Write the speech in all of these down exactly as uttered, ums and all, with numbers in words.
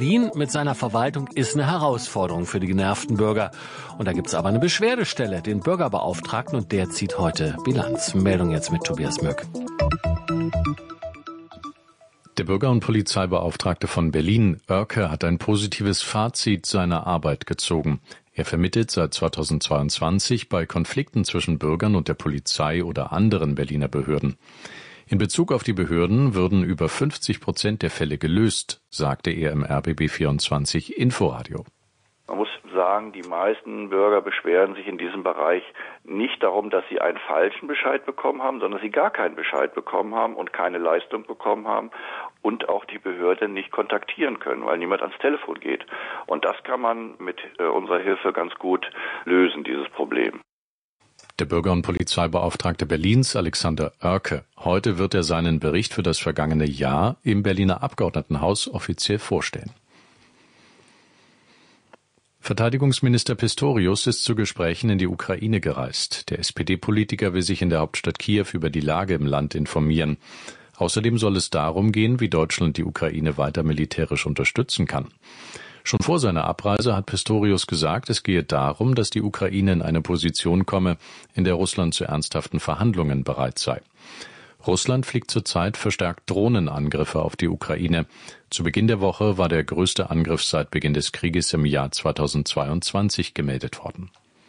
Berlin mit seiner Verwaltung ist eine Herausforderung für die genervten Bürger. Und da gibt es aber eine Beschwerdestelle, den Bürgerbeauftragten, und der zieht heute Bilanz. Meldung jetzt mit Tobias Möck. Der Bürger- und Polizeibeauftragte von Berlin, Oerke, hat ein positives Fazit seiner Arbeit gezogen. Er vermittelt seit zweitausendzweiundzwanzig bei Konflikten zwischen Bürgern und der Polizei oder anderen Berliner Behörden. In Bezug auf die Behörden würden über fünfzig Prozent der Fälle gelöst, sagte er im R B B vierundzwanzig Inforadio. Man muss sagen, die meisten Bürger beschweren sich in diesem Bereich nicht darum, dass sie einen falschen Bescheid bekommen haben, sondern dass sie gar keinen Bescheid bekommen haben und keine Leistung bekommen haben und auch die Behörde nicht kontaktieren können, weil niemand ans Telefon geht. Und das kann man mit äh, unserer Hilfe ganz gut lösen, dieses Problem. Der Bürger- und Polizeibeauftragte Berlins, Alexander Oerke. Heute wird er seinen Bericht für das vergangene Jahr im Berliner Abgeordnetenhaus offiziell vorstellen. Verteidigungsminister Pistorius ist zu Gesprächen in die Ukraine gereist. Der S P D-Politiker will sich in der Hauptstadt Kiew über die Lage im Land informieren. Außerdem soll es darum gehen, wie Deutschland die Ukraine weiter militärisch unterstützen kann. Schon vor seiner Abreise hat Pistorius gesagt, es gehe darum, dass die Ukraine in eine Position komme, in der Russland zu ernsthaften Verhandlungen bereit sei. Russland fliegt zurzeit verstärkt Drohnenangriffe auf die Ukraine. Zu Beginn der Woche war der größte Angriff seit Beginn des Krieges im Jahr zweitausendzweiundzwanzig gemeldet worden.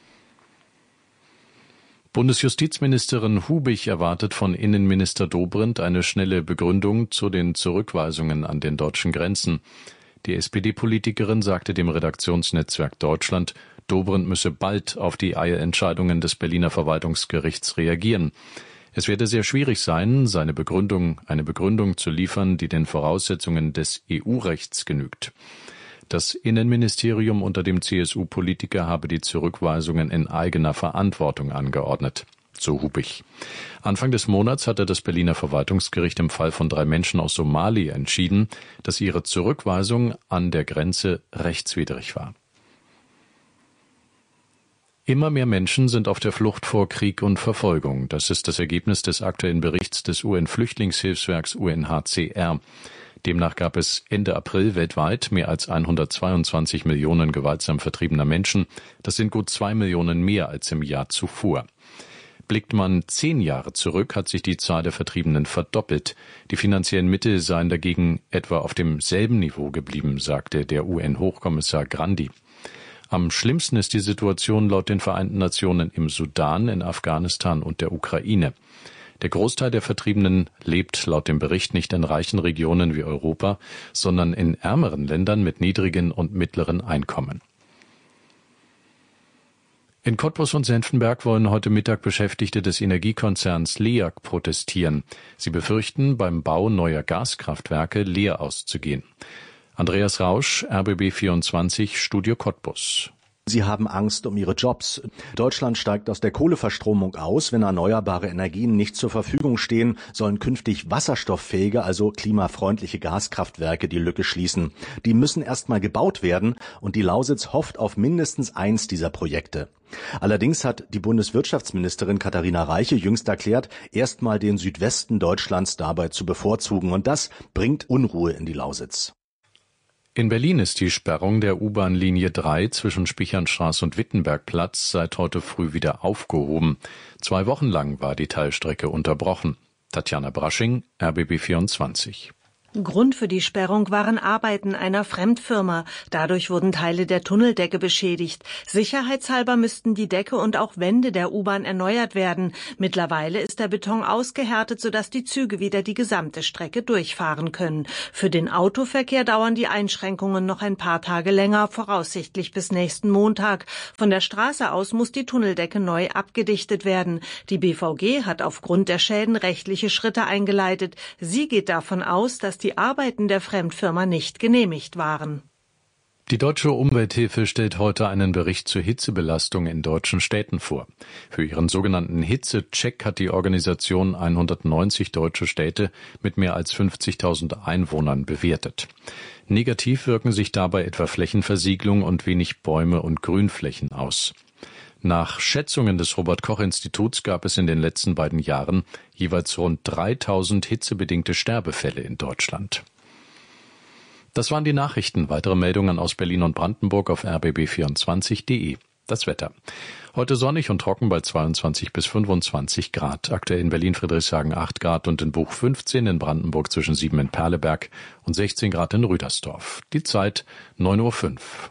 Bundesjustizministerin Hubich erwartet von Innenminister Dobrindt eine schnelle Begründung zu den Zurückweisungen an den deutschen Grenzen. Die S P D-Politikerin sagte dem Redaktionsnetzwerk Deutschland, Dobrindt müsse bald auf die Eilentscheidungen des Berliner Verwaltungsgerichts reagieren. Es werde sehr schwierig sein, seine Begründung, eine Begründung zu liefern, die den Voraussetzungen des E U-Rechts genügt. Das Innenministerium unter dem C S U-Politiker habe die Zurückweisungen in eigener Verantwortung angeordnet, so Hubich. Anfang des Monats hatte das Berliner Verwaltungsgericht im Fall von drei Menschen aus Somalia entschieden, dass ihre Zurückweisung an der Grenze rechtswidrig war. Immer mehr Menschen sind auf der Flucht vor Krieg und Verfolgung. Das ist das Ergebnis des aktuellen Berichts des U N-Flüchtlingshilfswerks U N H C R. Demnach gab es Ende April weltweit mehr als hundertzweiundzwanzig Millionen gewaltsam vertriebener Menschen. Das sind gut zwei Millionen mehr als im Jahr zuvor. Blickt man zehn Jahre zurück, hat sich die Zahl der Vertriebenen verdoppelt. Die finanziellen Mittel seien dagegen etwa auf demselben Niveau geblieben, sagte der U N-Hochkommissar Grandi. Am schlimmsten ist die Situation laut den Vereinten Nationen im Sudan, in Afghanistan und der Ukraine. Der Großteil der Vertriebenen lebt laut dem Bericht nicht in reichen Regionen wie Europa, sondern in ärmeren Ländern mit niedrigen und mittleren Einkommen. In Cottbus und Senftenberg wollen heute Mittag Beschäftigte des Energiekonzerns L E A G protestieren. Sie befürchten, beim Bau neuer Gaskraftwerke leer auszugehen. Andreas Rausch, R B B vierundzwanzig, Studio Cottbus. Sie haben Angst um ihre Jobs. Deutschland steigt aus der Kohleverstromung aus. Wenn erneuerbare Energien nicht zur Verfügung stehen, sollen künftig wasserstofffähige, also klimafreundliche Gaskraftwerke die Lücke schließen. Die müssen erstmal gebaut werden und die Lausitz hofft auf mindestens eins dieser Projekte. Allerdings hat die Bundeswirtschaftsministerin Katharina Reiche jüngst erklärt, erstmal den Südwesten Deutschlands dabei zu bevorzugen. Und das bringt Unruhe in die Lausitz. In Berlin ist die Sperrung der U-Bahn-Linie drei zwischen Spichernstraße und Wittenbergplatz seit heute früh wieder aufgehoben. Zwei Wochen lang war die Teilstrecke unterbrochen. Tatjana Brasching, R B B vierundzwanzig. Grund für die Sperrung waren Arbeiten einer Fremdfirma. Dadurch wurden Teile der Tunneldecke beschädigt. Sicherheitshalber müssten die Decke und auch Wände der U-Bahn erneuert werden. Mittlerweile ist der Beton ausgehärtet, sodass die Züge wieder die gesamte Strecke durchfahren können. Für den Autoverkehr dauern die Einschränkungen noch ein paar Tage länger, voraussichtlich bis nächsten Montag. Von der Straße aus muss die Tunneldecke neu abgedichtet werden. Die B V G hat aufgrund der Schäden rechtliche Schritte eingeleitet. Sie geht davon aus, dass die Arbeiten der Fremdfirma nicht genehmigt waren. Die Deutsche Umwelthilfe stellt heute einen Bericht zur Hitzebelastung in deutschen Städten vor. Für ihren sogenannten Hitzecheck hat die Organisation hundertneunzig deutsche Städte mit mehr als fünfzigtausend Einwohnern bewertet. Negativ wirken sich dabei etwa Flächenversiegelung und wenig Bäume und Grünflächen aus. Nach Schätzungen des Robert-Koch-Instituts gab es in den letzten beiden Jahren jeweils rund dreitausend hitzebedingte Sterbefälle in Deutschland. Das waren die Nachrichten. Weitere Meldungen aus Berlin und Brandenburg auf r b b vierundzwanzig punkt de. Das Wetter. Heute sonnig und trocken bei zweiundzwanzig bis fünfundzwanzig Grad. Aktuell in Berlin-Friedrichshagen acht Grad und in Buch fünfzehn, in Brandenburg zwischen sieben in Perleberg und sechzehn Grad in Rüdersdorf. Die Zeit neun Uhr fünf.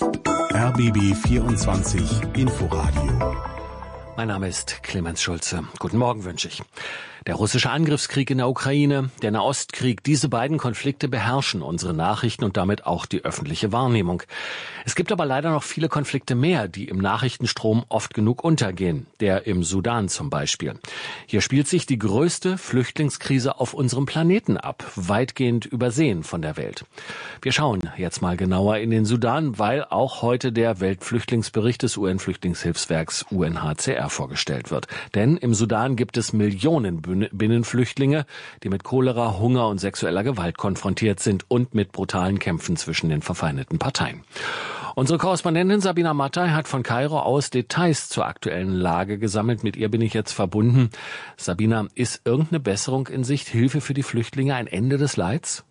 R B B vierundzwanzig Inforadio. Mein Name ist Clemens Schulze. Guten Morgen wünsche ich. Der russische Angriffskrieg in der Ukraine, der Nahostkrieg, diese beiden Konflikte beherrschen unsere Nachrichten und damit auch die öffentliche Wahrnehmung. Es gibt aber leider noch viele Konflikte mehr, die im Nachrichtenstrom oft genug untergehen. Der im Sudan zum Beispiel. Hier spielt sich die größte Flüchtlingskrise auf unserem Planeten ab, weitgehend übersehen von der Welt. Wir schauen jetzt mal genauer in den Sudan, weil auch heute der Weltflüchtlingsbericht des U N-Flüchtlingshilfswerks U N H C R vorgestellt wird. Denn im Sudan gibt es Millionen Binnenflüchtlinge, die mit Cholera, Hunger und sexueller Gewalt konfrontiert sind und mit brutalen Kämpfen zwischen den verfeindeten Parteien. Unsere Korrespondentin Sabina Mattei hat von Kairo aus Details zur aktuellen Lage gesammelt. Mit ihr bin ich jetzt verbunden. Sabina, ist irgendeine Besserung in Sicht? Hilfe für die Flüchtlinge, ein Ende des Leids?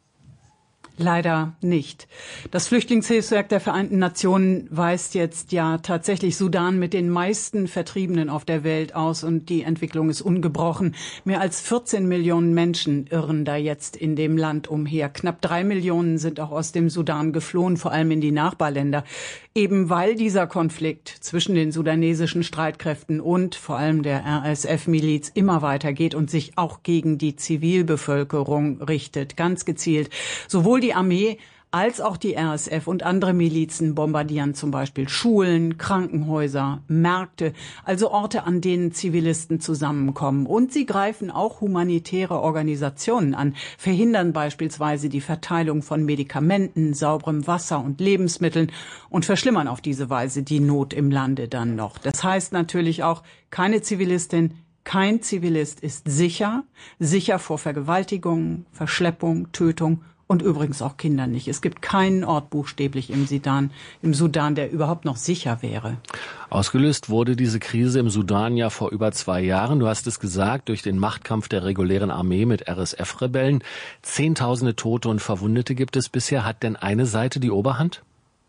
Leider nicht. Das Flüchtlingshilfswerk der Vereinten Nationen weist jetzt ja tatsächlich Sudan mit den meisten Vertriebenen auf der Welt aus und die Entwicklung ist ungebrochen. Mehr als vierzehn Millionen Menschen irren da jetzt in dem Land umher. Knapp drei Millionen sind auch aus dem Sudan geflohen, vor allem in die Nachbarländer. Eben weil dieser Konflikt zwischen den sudanesischen Streitkräften und vor allem der R S F-Miliz immer weitergeht und sich auch gegen die Zivilbevölkerung richtet, ganz gezielt. Sowohl die Die Armee als auch die R S F und andere Milizen bombardieren zum Beispiel Schulen, Krankenhäuser, Märkte, also Orte, an denen Zivilisten zusammenkommen. Und sie greifen auch humanitäre Organisationen an, verhindern beispielsweise die Verteilung von Medikamenten, sauberem Wasser und Lebensmitteln und verschlimmern auf diese Weise die Not im Lande dann noch. Das heißt natürlich auch, keine Zivilistin, kein Zivilist ist sicher, sicher vor Vergewaltigung, Verschleppung, Tötung und übrigens auch Kinder nicht. Es gibt keinen Ort buchstäblich im Sudan, im Sudan, der überhaupt noch sicher wäre. Ausgelöst wurde diese Krise im Sudan ja vor über zwei Jahren. Du hast es gesagt, durch den Machtkampf der regulären Armee mit R S F-Rebellen. Zehntausende Tote und Verwundete gibt es bisher. Hat denn eine Seite die Oberhand?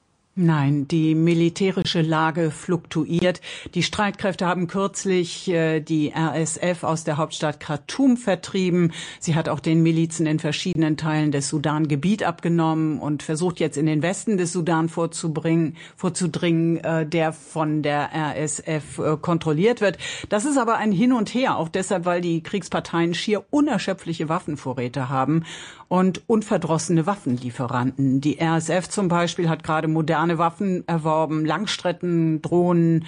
Nein, die militärische Lage fluktuiert. Die Streitkräfte haben kürzlich äh, die R S F aus der Hauptstadt Khartoum vertrieben. Sie hat auch den Milizen in verschiedenen Teilen des Sudan Gebiet abgenommen und versucht jetzt in den Westen des Sudan vorzubringen, vorzudringen, äh, der von der R S F äh, kontrolliert wird. Das ist aber ein Hin und Her, auch deshalb, weil die Kriegsparteien schier unerschöpfliche Waffenvorräte haben und unverdrossene Waffenlieferanten. Die R S F zum Beispiel hat gerade moderne Waffen erworben, Langstrecken, Drohnen,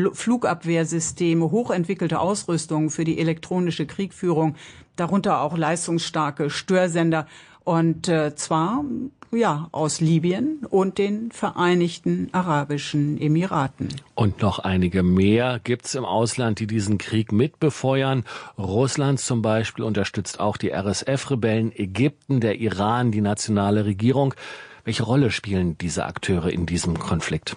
Flugabwehrsysteme, hochentwickelte Ausrüstung für die elektronische Kriegführung, darunter auch leistungsstarke Störsender und äh, zwar ja aus Libyen und den Vereinigten Arabischen Emiraten. Und noch einige mehr gibt's im Ausland, die diesen Krieg mitbefeuern. Russland zum Beispiel unterstützt auch die R S F-Rebellen, Ägypten, der Iran, die nationale Regierung. Welche Rolle spielen diese Akteure in diesem Konflikt?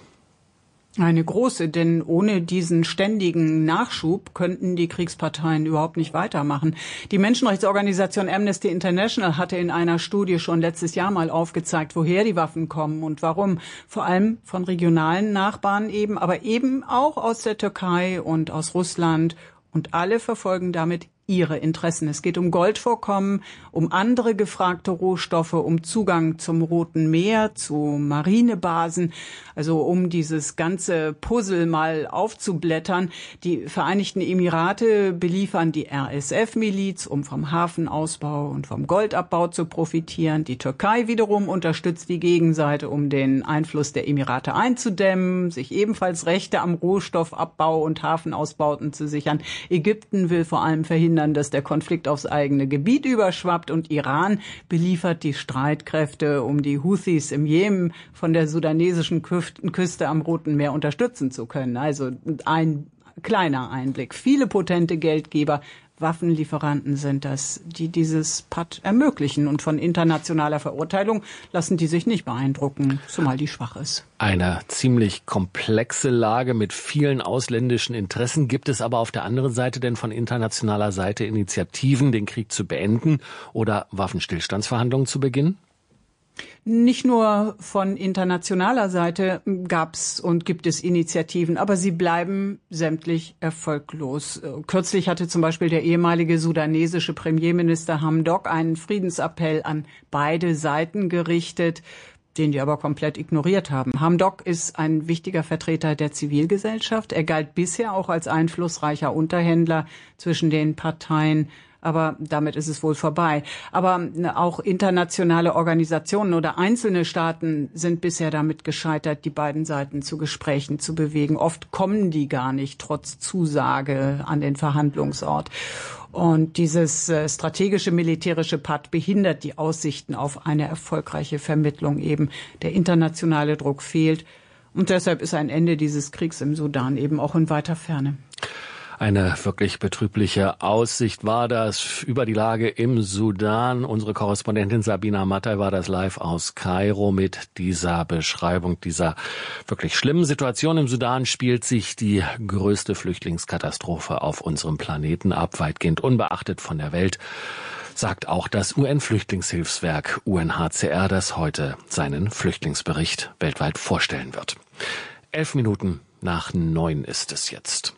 Eine große, denn ohne diesen ständigen Nachschub könnten die Kriegsparteien überhaupt nicht weitermachen. Die Menschenrechtsorganisation Amnesty International hatte in einer Studie schon letztes Jahr mal aufgezeigt, woher die Waffen kommen und warum. Vor allem von regionalen Nachbarn eben, aber eben auch aus der Türkei und aus Russland. Und alle verfolgen damit ihre Interessen. Es geht um Goldvorkommen, um andere gefragte Rohstoffe, um Zugang zum Roten Meer, zu Marinebasen, also um dieses ganze Puzzle mal aufzublättern. Die Vereinigten Emirate beliefern die R S F-Miliz, um vom Hafenausbau und vom Goldabbau zu profitieren. Die Türkei wiederum unterstützt die Gegenseite, um den Einfluss der Emirate einzudämmen, sich ebenfalls Rechte am Rohstoffabbau und Hafenausbauten zu sichern. Ägypten will vor allem verhindern, dass der Konflikt aufs eigene Gebiet überschwappt und Iran beliefert die Streitkräfte, um die Houthis im Jemen von der sudanesischen Küste am Roten Meer unterstützen zu können. Also ein kleiner Einblick. Viele potente Geldgeber, Waffenlieferanten sind das, die dieses Patt ermöglichen. Und von internationaler Verurteilung lassen die sich nicht beeindrucken, zumal die schwach ist. Eine ziemlich komplexe Lage mit vielen ausländischen Interessen. Gibt es aber auf der anderen Seite denn von internationaler Seite Initiativen, den Krieg zu beenden oder Waffenstillstandsverhandlungen zu beginnen? Nicht nur von internationaler Seite gab's und gibt es Initiativen, aber sie bleiben sämtlich erfolglos. Kürzlich hatte zum Beispiel der ehemalige sudanesische Premierminister Hamdok einen Friedensappell an beide Seiten gerichtet, den die aber komplett ignoriert haben. Hamdok ist ein wichtiger Vertreter der Zivilgesellschaft. Er galt bisher auch als einflussreicher Unterhändler zwischen den Parteien. Aber damit ist es wohl vorbei. Aber auch internationale Organisationen oder einzelne Staaten sind bisher damit gescheitert, die beiden Seiten zu Gesprächen zu bewegen. Oft kommen die gar nicht, trotz Zusage an den Verhandlungsort. Und dieses äh, strategische militärische Patt behindert die Aussichten auf eine erfolgreiche Vermittlung eben. Der internationale Druck fehlt. Und deshalb ist ein Ende dieses Kriegs im Sudan eben auch in weiter Ferne. Eine wirklich betrübliche Aussicht war das über die Lage im Sudan. Unsere Korrespondentin Sabina Mattei war das live aus Kairo mit dieser Beschreibung dieser wirklich schlimmen Situation. Im Sudan spielt sich die größte Flüchtlingskatastrophe auf unserem Planeten ab, weitgehend unbeachtet von der Welt, sagt auch das U N-Flüchtlingshilfswerk U N H C R, das heute seinen Flüchtlingsbericht weltweit vorstellen wird. Elf Minuten nach neun ist es jetzt.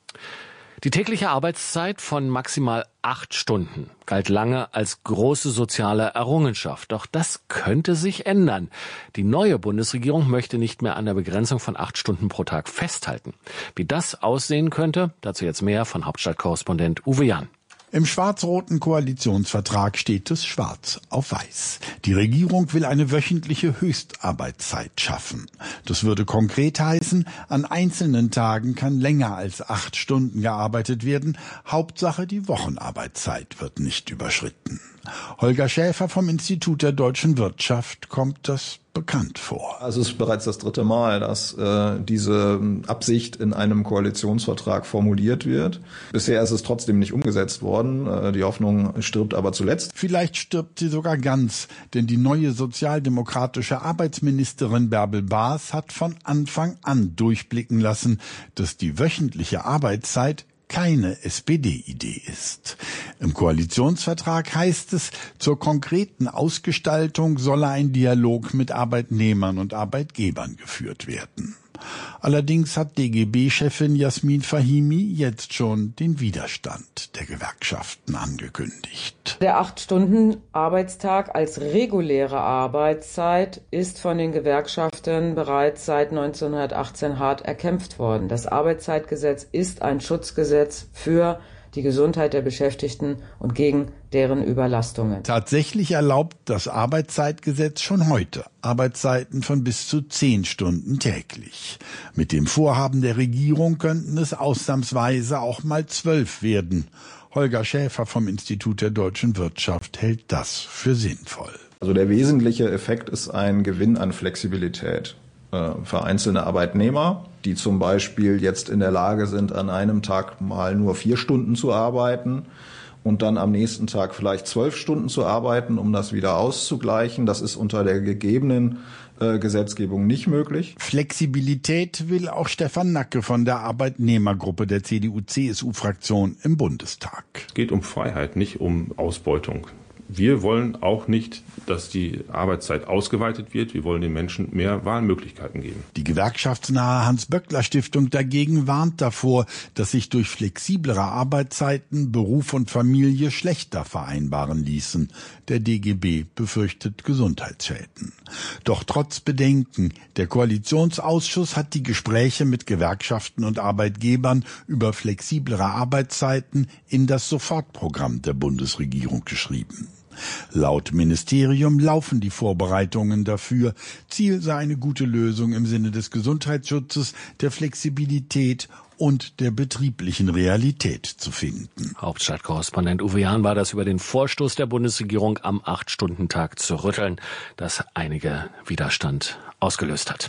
Die tägliche Arbeitszeit von maximal acht Stunden galt lange als große soziale Errungenschaft. Doch das könnte sich ändern. Die neue Bundesregierung möchte nicht mehr an der Begrenzung von acht Stunden pro Tag festhalten. Wie das aussehen könnte, dazu jetzt mehr von Hauptstadtkorrespondent Uwe Jahn. Im schwarz-roten Koalitionsvertrag steht es schwarz auf weiß. Die Regierung will eine wöchentliche Höchstarbeitszeit schaffen. Das würde konkret heißen, an einzelnen Tagen kann länger als acht Stunden gearbeitet werden. Hauptsache, die Wochenarbeitszeit wird nicht überschritten. Holger Schäfer vom Institut der deutschen Wirtschaft kommt das bekannt vor. Also es ist bereits das dritte Mal, dass äh, diese Absicht in einem Koalitionsvertrag formuliert wird. Bisher ist es trotzdem nicht umgesetzt worden. Äh, die Hoffnung stirbt aber zuletzt. Vielleicht stirbt sie sogar ganz, denn die neue sozialdemokratische Arbeitsministerin Bärbel Baas hat von Anfang an durchblicken lassen, dass die wöchentliche Arbeitszeit keine S P D-Idee ist. Im Koalitionsvertrag heißt es, zur konkreten Ausgestaltung solle ein Dialog mit Arbeitnehmern und Arbeitgebern geführt werden. Allerdings hat D G B-Chefin Jasmin Fahimi jetzt schon den Widerstand der Gewerkschaften angekündigt. Der acht-Stunden-Arbeitstag als reguläre Arbeitszeit ist von den Gewerkschaften bereits seit neunzehnhundertachtzehn hart erkämpft worden. Das Arbeitszeitgesetz ist ein Schutzgesetz für die Gesundheit der Beschäftigten und gegen deren Überlastungen. Tatsächlich erlaubt das Arbeitszeitgesetz schon heute Arbeitszeiten von bis zu zehn Stunden täglich. Mit dem Vorhaben der Regierung könnten es ausnahmsweise auch mal zwölf werden. Holger Schäfer vom Institut der deutschen Wirtschaft hält das für sinnvoll. Also der wesentliche Effekt ist ein Gewinn an Flexibilität für einzelne Arbeitnehmer, die zum Beispiel jetzt in der Lage sind, an einem Tag mal nur vier Stunden zu arbeiten und dann am nächsten Tag vielleicht zwölf Stunden zu arbeiten, um das wieder auszugleichen. Das ist unter der gegebenen äh, Gesetzgebung nicht möglich. Flexibilität will auch Stefan Nacke von der Arbeitnehmergruppe der C D U C S U-Fraktion im Bundestag. Es geht um Freiheit, nicht um Ausbeutung. Wir wollen auch nicht, dass die Arbeitszeit ausgeweitet wird. Wir wollen den Menschen mehr Wahlmöglichkeiten geben. Die gewerkschaftsnahe Hans-Böckler-Stiftung dagegen warnt davor, dass sich durch flexiblere Arbeitszeiten Beruf und Familie schlechter vereinbaren ließen. Der D G B befürchtet Gesundheitsschäden. Doch trotz Bedenken, der Koalitionsausschuss hat die Gespräche mit Gewerkschaften und Arbeitgebern über flexiblere Arbeitszeiten in das Sofortprogramm der Bundesregierung geschrieben. Laut Ministerium laufen die Vorbereitungen dafür. Ziel sei eine gute Lösung im Sinne des Gesundheitsschutzes, der Flexibilität und der betrieblichen Realität zu finden. Hauptstadtkorrespondent Uwe Jahn war das über den Vorstoß der Bundesregierung am acht-Stunden-Tag zu rütteln, das einige Widerstand ausgelöst hat.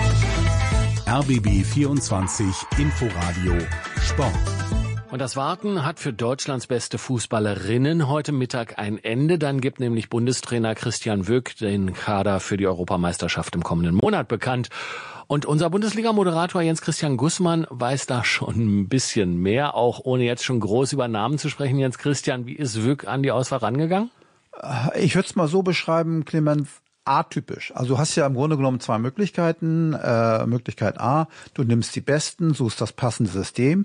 R B B vierundzwanzig Inforadio Sport. Und das Warten hat für Deutschlands beste Fußballerinnen heute Mittag ein Ende. Dann gibt nämlich Bundestrainer Christian Wöck den Kader für die Europameisterschaft im kommenden Monat bekannt. Und unser Bundesliga-Moderator Jens Christian Gussmann weiß da schon ein bisschen mehr, auch ohne jetzt schon groß über Namen zu sprechen. Jens Christian, wie ist Wöck an die Auswahl rangegangen? Ich würde es mal so beschreiben, Clemens. atypisch. Also du hast ja im Grunde genommen zwei Möglichkeiten. Äh, Möglichkeit A, du nimmst die Besten, suchst das passende System.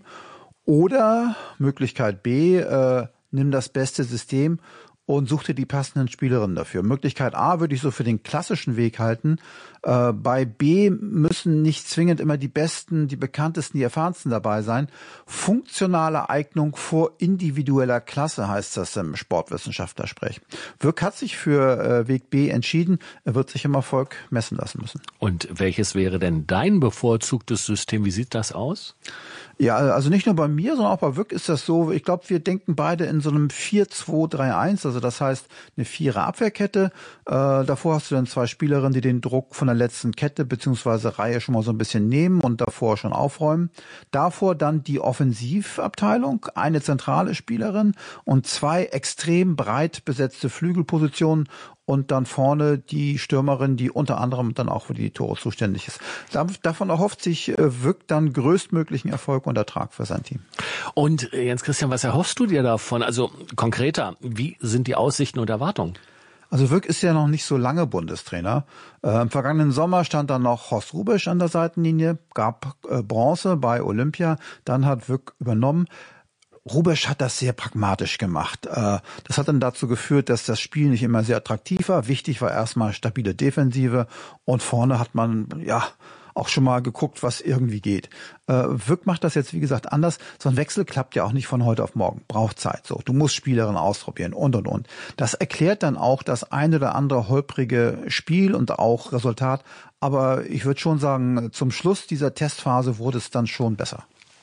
Oder Möglichkeit B, äh, nimm das beste System und such dir die passenden Spielerinnen dafür. Möglichkeit A würde ich so für den klassischen Weg halten. Äh, bei B müssen nicht zwingend immer die Besten, die bekanntesten, die erfahrensten dabei sein. Funktionale Eignung vor individueller Klasse heißt das im Sportwissenschaftlersprech. Wirk hat sich für äh, Weg B entschieden. Er wird sich im Erfolg messen lassen müssen. Und welches wäre denn dein bevorzugtes System? Wie sieht das aus? Ja, also nicht nur bei mir, sondern auch bei Wirk ist das so. Ich glaube, wir denken beide in so einem vier zwei drei eins, also das heißt eine Vierer Abwehrkette. Äh, davor hast du dann zwei Spielerinnen, die den Druck von der letzten Kette beziehungsweise Reihe schon mal so ein bisschen nehmen und davor schon aufräumen. Davor dann die Offensivabteilung, eine zentrale Spielerin und zwei extrem breit besetzte Flügelpositionen. Und dann vorne die Stürmerin, die unter anderem dann auch für die Tore zuständig ist. Davon erhofft sich Wirk dann größtmöglichen Erfolg und Ertrag für sein Team. Und Jens Christian, was erhoffst du dir davon? Also konkreter, wie sind die Aussichten und Erwartungen? Also Wirk ist ja noch nicht so lange Bundestrainer. Äh, Im vergangenen Sommer stand dann noch Horst Hrubesch an der Seitenlinie, gab äh, Bronze bei Olympia, dann hat Wirk übernommen. Hrubesch hat das sehr pragmatisch gemacht. Das hat dann dazu geführt, dass das Spiel nicht immer sehr attraktiv war. Wichtig war erstmal stabile Defensive und vorne hat man ja auch schon mal geguckt, was irgendwie geht. Wirk macht das jetzt, wie gesagt, anders. So ein Wechsel klappt ja auch nicht von heute auf morgen. Braucht Zeit. So, du musst Spielerinnen ausprobieren und, und, und. Das erklärt dann auch das ein oder andere holprige Spiel und auch Resultat. Aber ich würde schon sagen, zum Schluss dieser Testphase wurde es dann schon besser.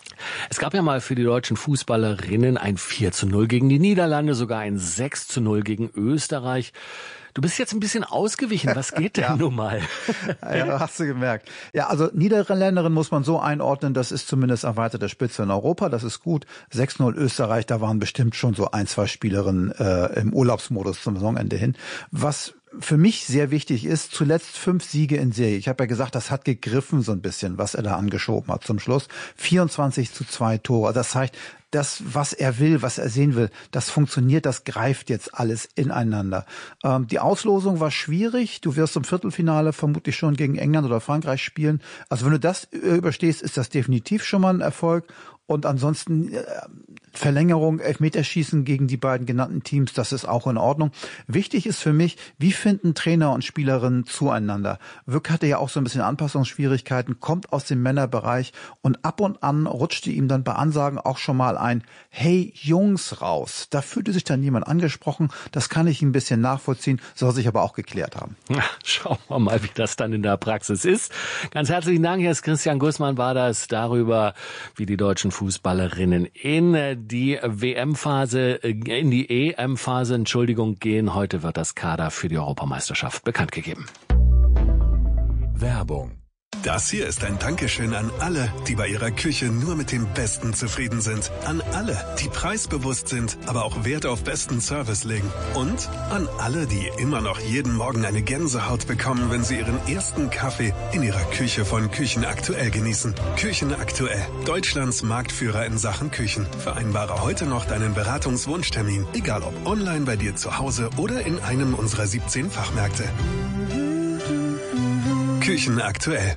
Es gab ja mal für die deutschen Fußballerinnen ein vier zu null gegen die Niederlande, sogar ein sechs zu null gegen Österreich. Du bist jetzt ein bisschen ausgewichen. Was geht denn ja. nun mal? Ja, hast du gemerkt. Ja, also Niederländerin muss man so einordnen, das ist zumindest erweiterte Spitze in Europa, das ist gut. sechs null Österreich, da waren bestimmt schon so ein, zwei Spielerinnen äh, im Urlaubsmodus zum Saisonende hin. Was für mich sehr wichtig ist, zuletzt fünf Siege in Serie. Ich habe ja gesagt, das hat gegriffen so ein bisschen, was er da angeschoben hat zum Schluss. vierundzwanzig zu zwei Tore. Das zeigt, das, was er will, was er sehen will, das funktioniert, das greift jetzt alles ineinander. Ähm, die Auslosung war schwierig. Du wirst im Viertelfinale vermutlich schon gegen England oder Frankreich spielen. Also wenn du das überstehst, ist das definitiv schon mal ein Erfolg. Und ansonsten äh, Verlängerung, Elfmeterschießen gegen die beiden genannten Teams, das ist auch in Ordnung. Wichtig ist für mich, wie finden Trainer und Spielerinnen zueinander? Wirk hatte ja auch so ein bisschen Anpassungsschwierigkeiten, kommt aus dem Männerbereich und ab und an rutschte ihm dann bei Ansagen auch schon mal ein Hey Jungs raus. Da fühlte sich dann jemand angesprochen, das kann ich ein bisschen nachvollziehen, soll sich aber auch geklärt haben. Na, schauen wir mal, wie das dann in der Praxis ist. Ganz herzlichen Dank, Herr Christian Gussmann war das darüber, wie die deutschen Fußballerinnen in die W M-Phase, in die E M-Phase, Entschuldigung, gehen. Heute wird das Kader für die Europameisterschaft bekannt gegeben. Werbung. Das hier ist ein Dankeschön an alle, die bei ihrer Küche nur mit dem Besten zufrieden sind. An alle, die preisbewusst sind, aber auch Wert auf besten Service legen. Und an alle, die immer noch jeden Morgen eine Gänsehaut bekommen, wenn sie ihren ersten Kaffee in ihrer Küche von Küchenaktuell genießen. Küchenaktuell, Deutschlands Marktführer in Sachen Küchen. Vereinbare heute noch deinen Beratungswunschtermin, egal ob online bei dir zu Hause oder in einem unserer siebzehn Fachmärkte. Küchenaktuell.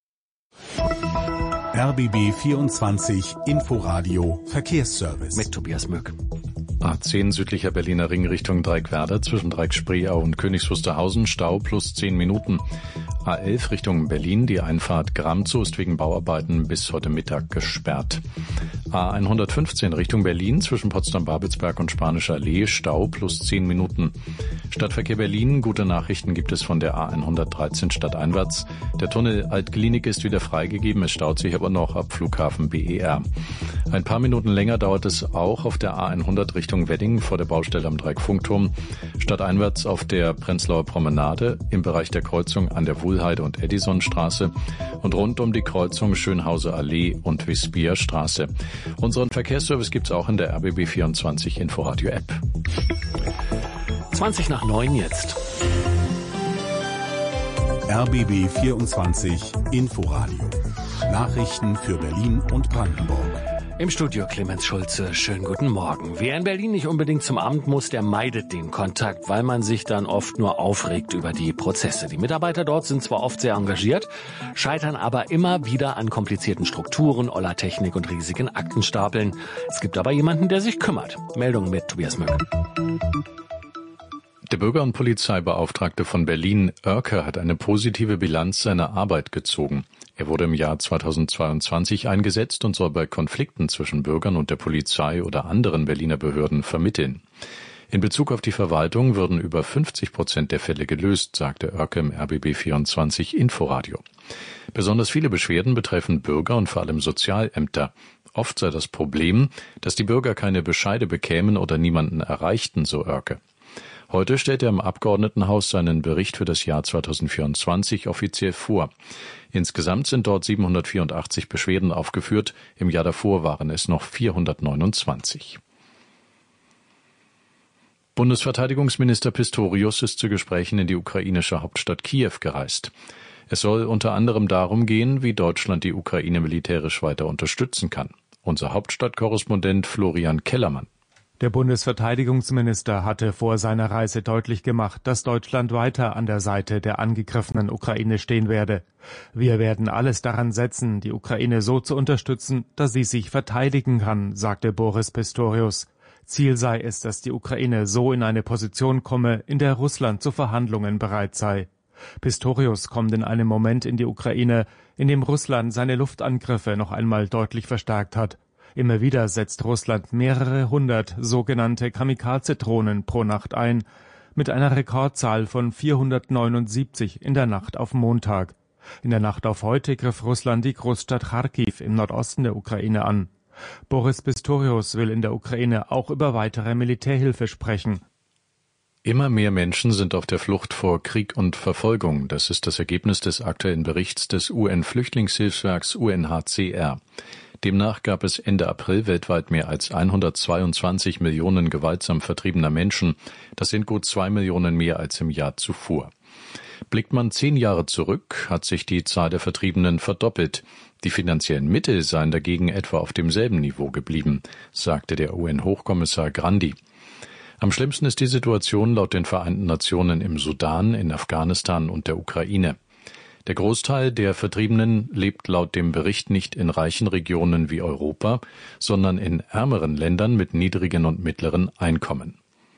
R B B vierundzwanzig Inforadio Verkehrsservice. Mit Tobias Möck. A zehn südlicher Berliner Ring Richtung Dreieckwerder zwischen Dreieck-Spreeau und Königs Wusterhausen Stau plus zehn Minuten. A elf Richtung Berlin, die Einfahrt Gramzow ist wegen Bauarbeiten bis heute Mittag gesperrt. A hundertfünfzehn Richtung Berlin zwischen Potsdam-Babelsberg und Spanischer Allee Stau plus zehn Minuten. Stadtverkehr Berlin, gute Nachrichten gibt es von der A hundertdreizehn stadteinwärts. Der Tunnel Altklinik ist wieder freigegeben, es staut sich aber noch ab Flughafen B E R. Ein paar Minuten länger dauert es auch auf der A hundert Richtung Wedding vor der Baustelle am Dreieck-Funkturm. Stadteinwärts auf der Prenzlauer Promenade im Bereich der Kreuzung an der Wuhlheide- und Edisonstraße und rund um die Kreuzung Schönhauser Allee und Wiesbier Straße. Unseren Verkehrsservice gibt's auch in der R B B vierundzwanzig Inforadio App. zwanzig nach neun jetzt. R B B vierundzwanzig Inforadio. Nachrichten für Berlin und Brandenburg. Im Studio Clemens Schulze, schönen guten Morgen. Wer in Berlin nicht unbedingt zum Amt muss, der meidet den Kontakt, weil man sich dann oft nur aufregt über die Prozesse. Die Mitarbeiter dort sind zwar oft sehr engagiert, scheitern aber immer wieder an komplizierten Strukturen, oller Technik und riesigen Aktenstapeln. Es gibt aber jemanden, der sich kümmert. Meldung mit Tobias Möge. Der Bürger- und Polizeibeauftragte von Berlin, Oerke, hat eine positive Bilanz seiner Arbeit gezogen. Er wurde im Jahr zweitausendzweiundzwanzig eingesetzt und soll bei Konflikten zwischen Bürgern und der Polizei oder anderen Berliner Behörden vermitteln. In Bezug auf die Verwaltung würden über fünfzig Prozent der Fälle gelöst, sagte Oerke im R B B vierundzwanzig Inforadio. Besonders viele Beschwerden betreffen Bürger und vor allem Sozialämter. Oft sei das Problem, dass die Bürger keine Bescheide bekämen oder niemanden erreichten, so Oerke. Heute stellt er im Abgeordnetenhaus seinen Bericht für das Jahr zweitausendvierundzwanzig offiziell vor. Insgesamt sind dort siebenhundertvierundachtzig Beschwerden aufgeführt. Im Jahr davor waren es noch vierhundertneunundzwanzig. Bundesverteidigungsminister Pistorius ist zu Gesprächen in die ukrainische Hauptstadt Kiew gereist. Es soll unter anderem darum gehen, wie Deutschland die Ukraine militärisch weiter unterstützen kann. Unser Hauptstadtkorrespondent Florian Kellermann. Der Bundesverteidigungsminister hatte vor seiner Reise deutlich gemacht, dass Deutschland weiter an der Seite der angegriffenen Ukraine stehen werde. Wir werden alles daran setzen, die Ukraine so zu unterstützen, dass sie sich verteidigen kann, sagte Boris Pistorius. Ziel sei es, dass die Ukraine so in eine Position komme, in der Russland zu Verhandlungen bereit sei. Pistorius kommt in einem Moment in die Ukraine, in dem Russland seine Luftangriffe noch einmal deutlich verstärkt hat. Immer wieder setzt Russland mehrere hundert sogenannte Kamikaze-Drohnen pro Nacht ein, mit einer Rekordzahl von vierhundertneunundsiebzig in der Nacht auf Montag. In der Nacht auf heute griff Russland die Großstadt Charkiw im Nordosten der Ukraine an. Boris Pistorius will in der Ukraine auch über weitere Militärhilfe sprechen. Immer mehr Menschen sind auf der Flucht vor Krieg und Verfolgung. Das ist das Ergebnis des aktuellen Berichts des U N-Flüchtlingshilfswerks U N H C R. Demnach gab es Ende April weltweit mehr als hundertzweiundzwanzig Millionen gewaltsam vertriebener Menschen. Das sind gut zwei Millionen mehr als im Jahr zuvor. Blickt man zehn Jahre zurück, hat sich die Zahl der Vertriebenen verdoppelt. Die finanziellen Mittel seien dagegen etwa auf demselben Niveau geblieben, sagte der U N-Hochkommissar Grandi. Am schlimmsten ist die Situation laut den Vereinten Nationen im Sudan, in Afghanistan und der Ukraine. Der Großteil der Vertriebenen lebt laut dem Bericht nicht in reichen Regionen wie Europa, sondern in ärmeren Ländern mit niedrigen und mittleren Einkommen.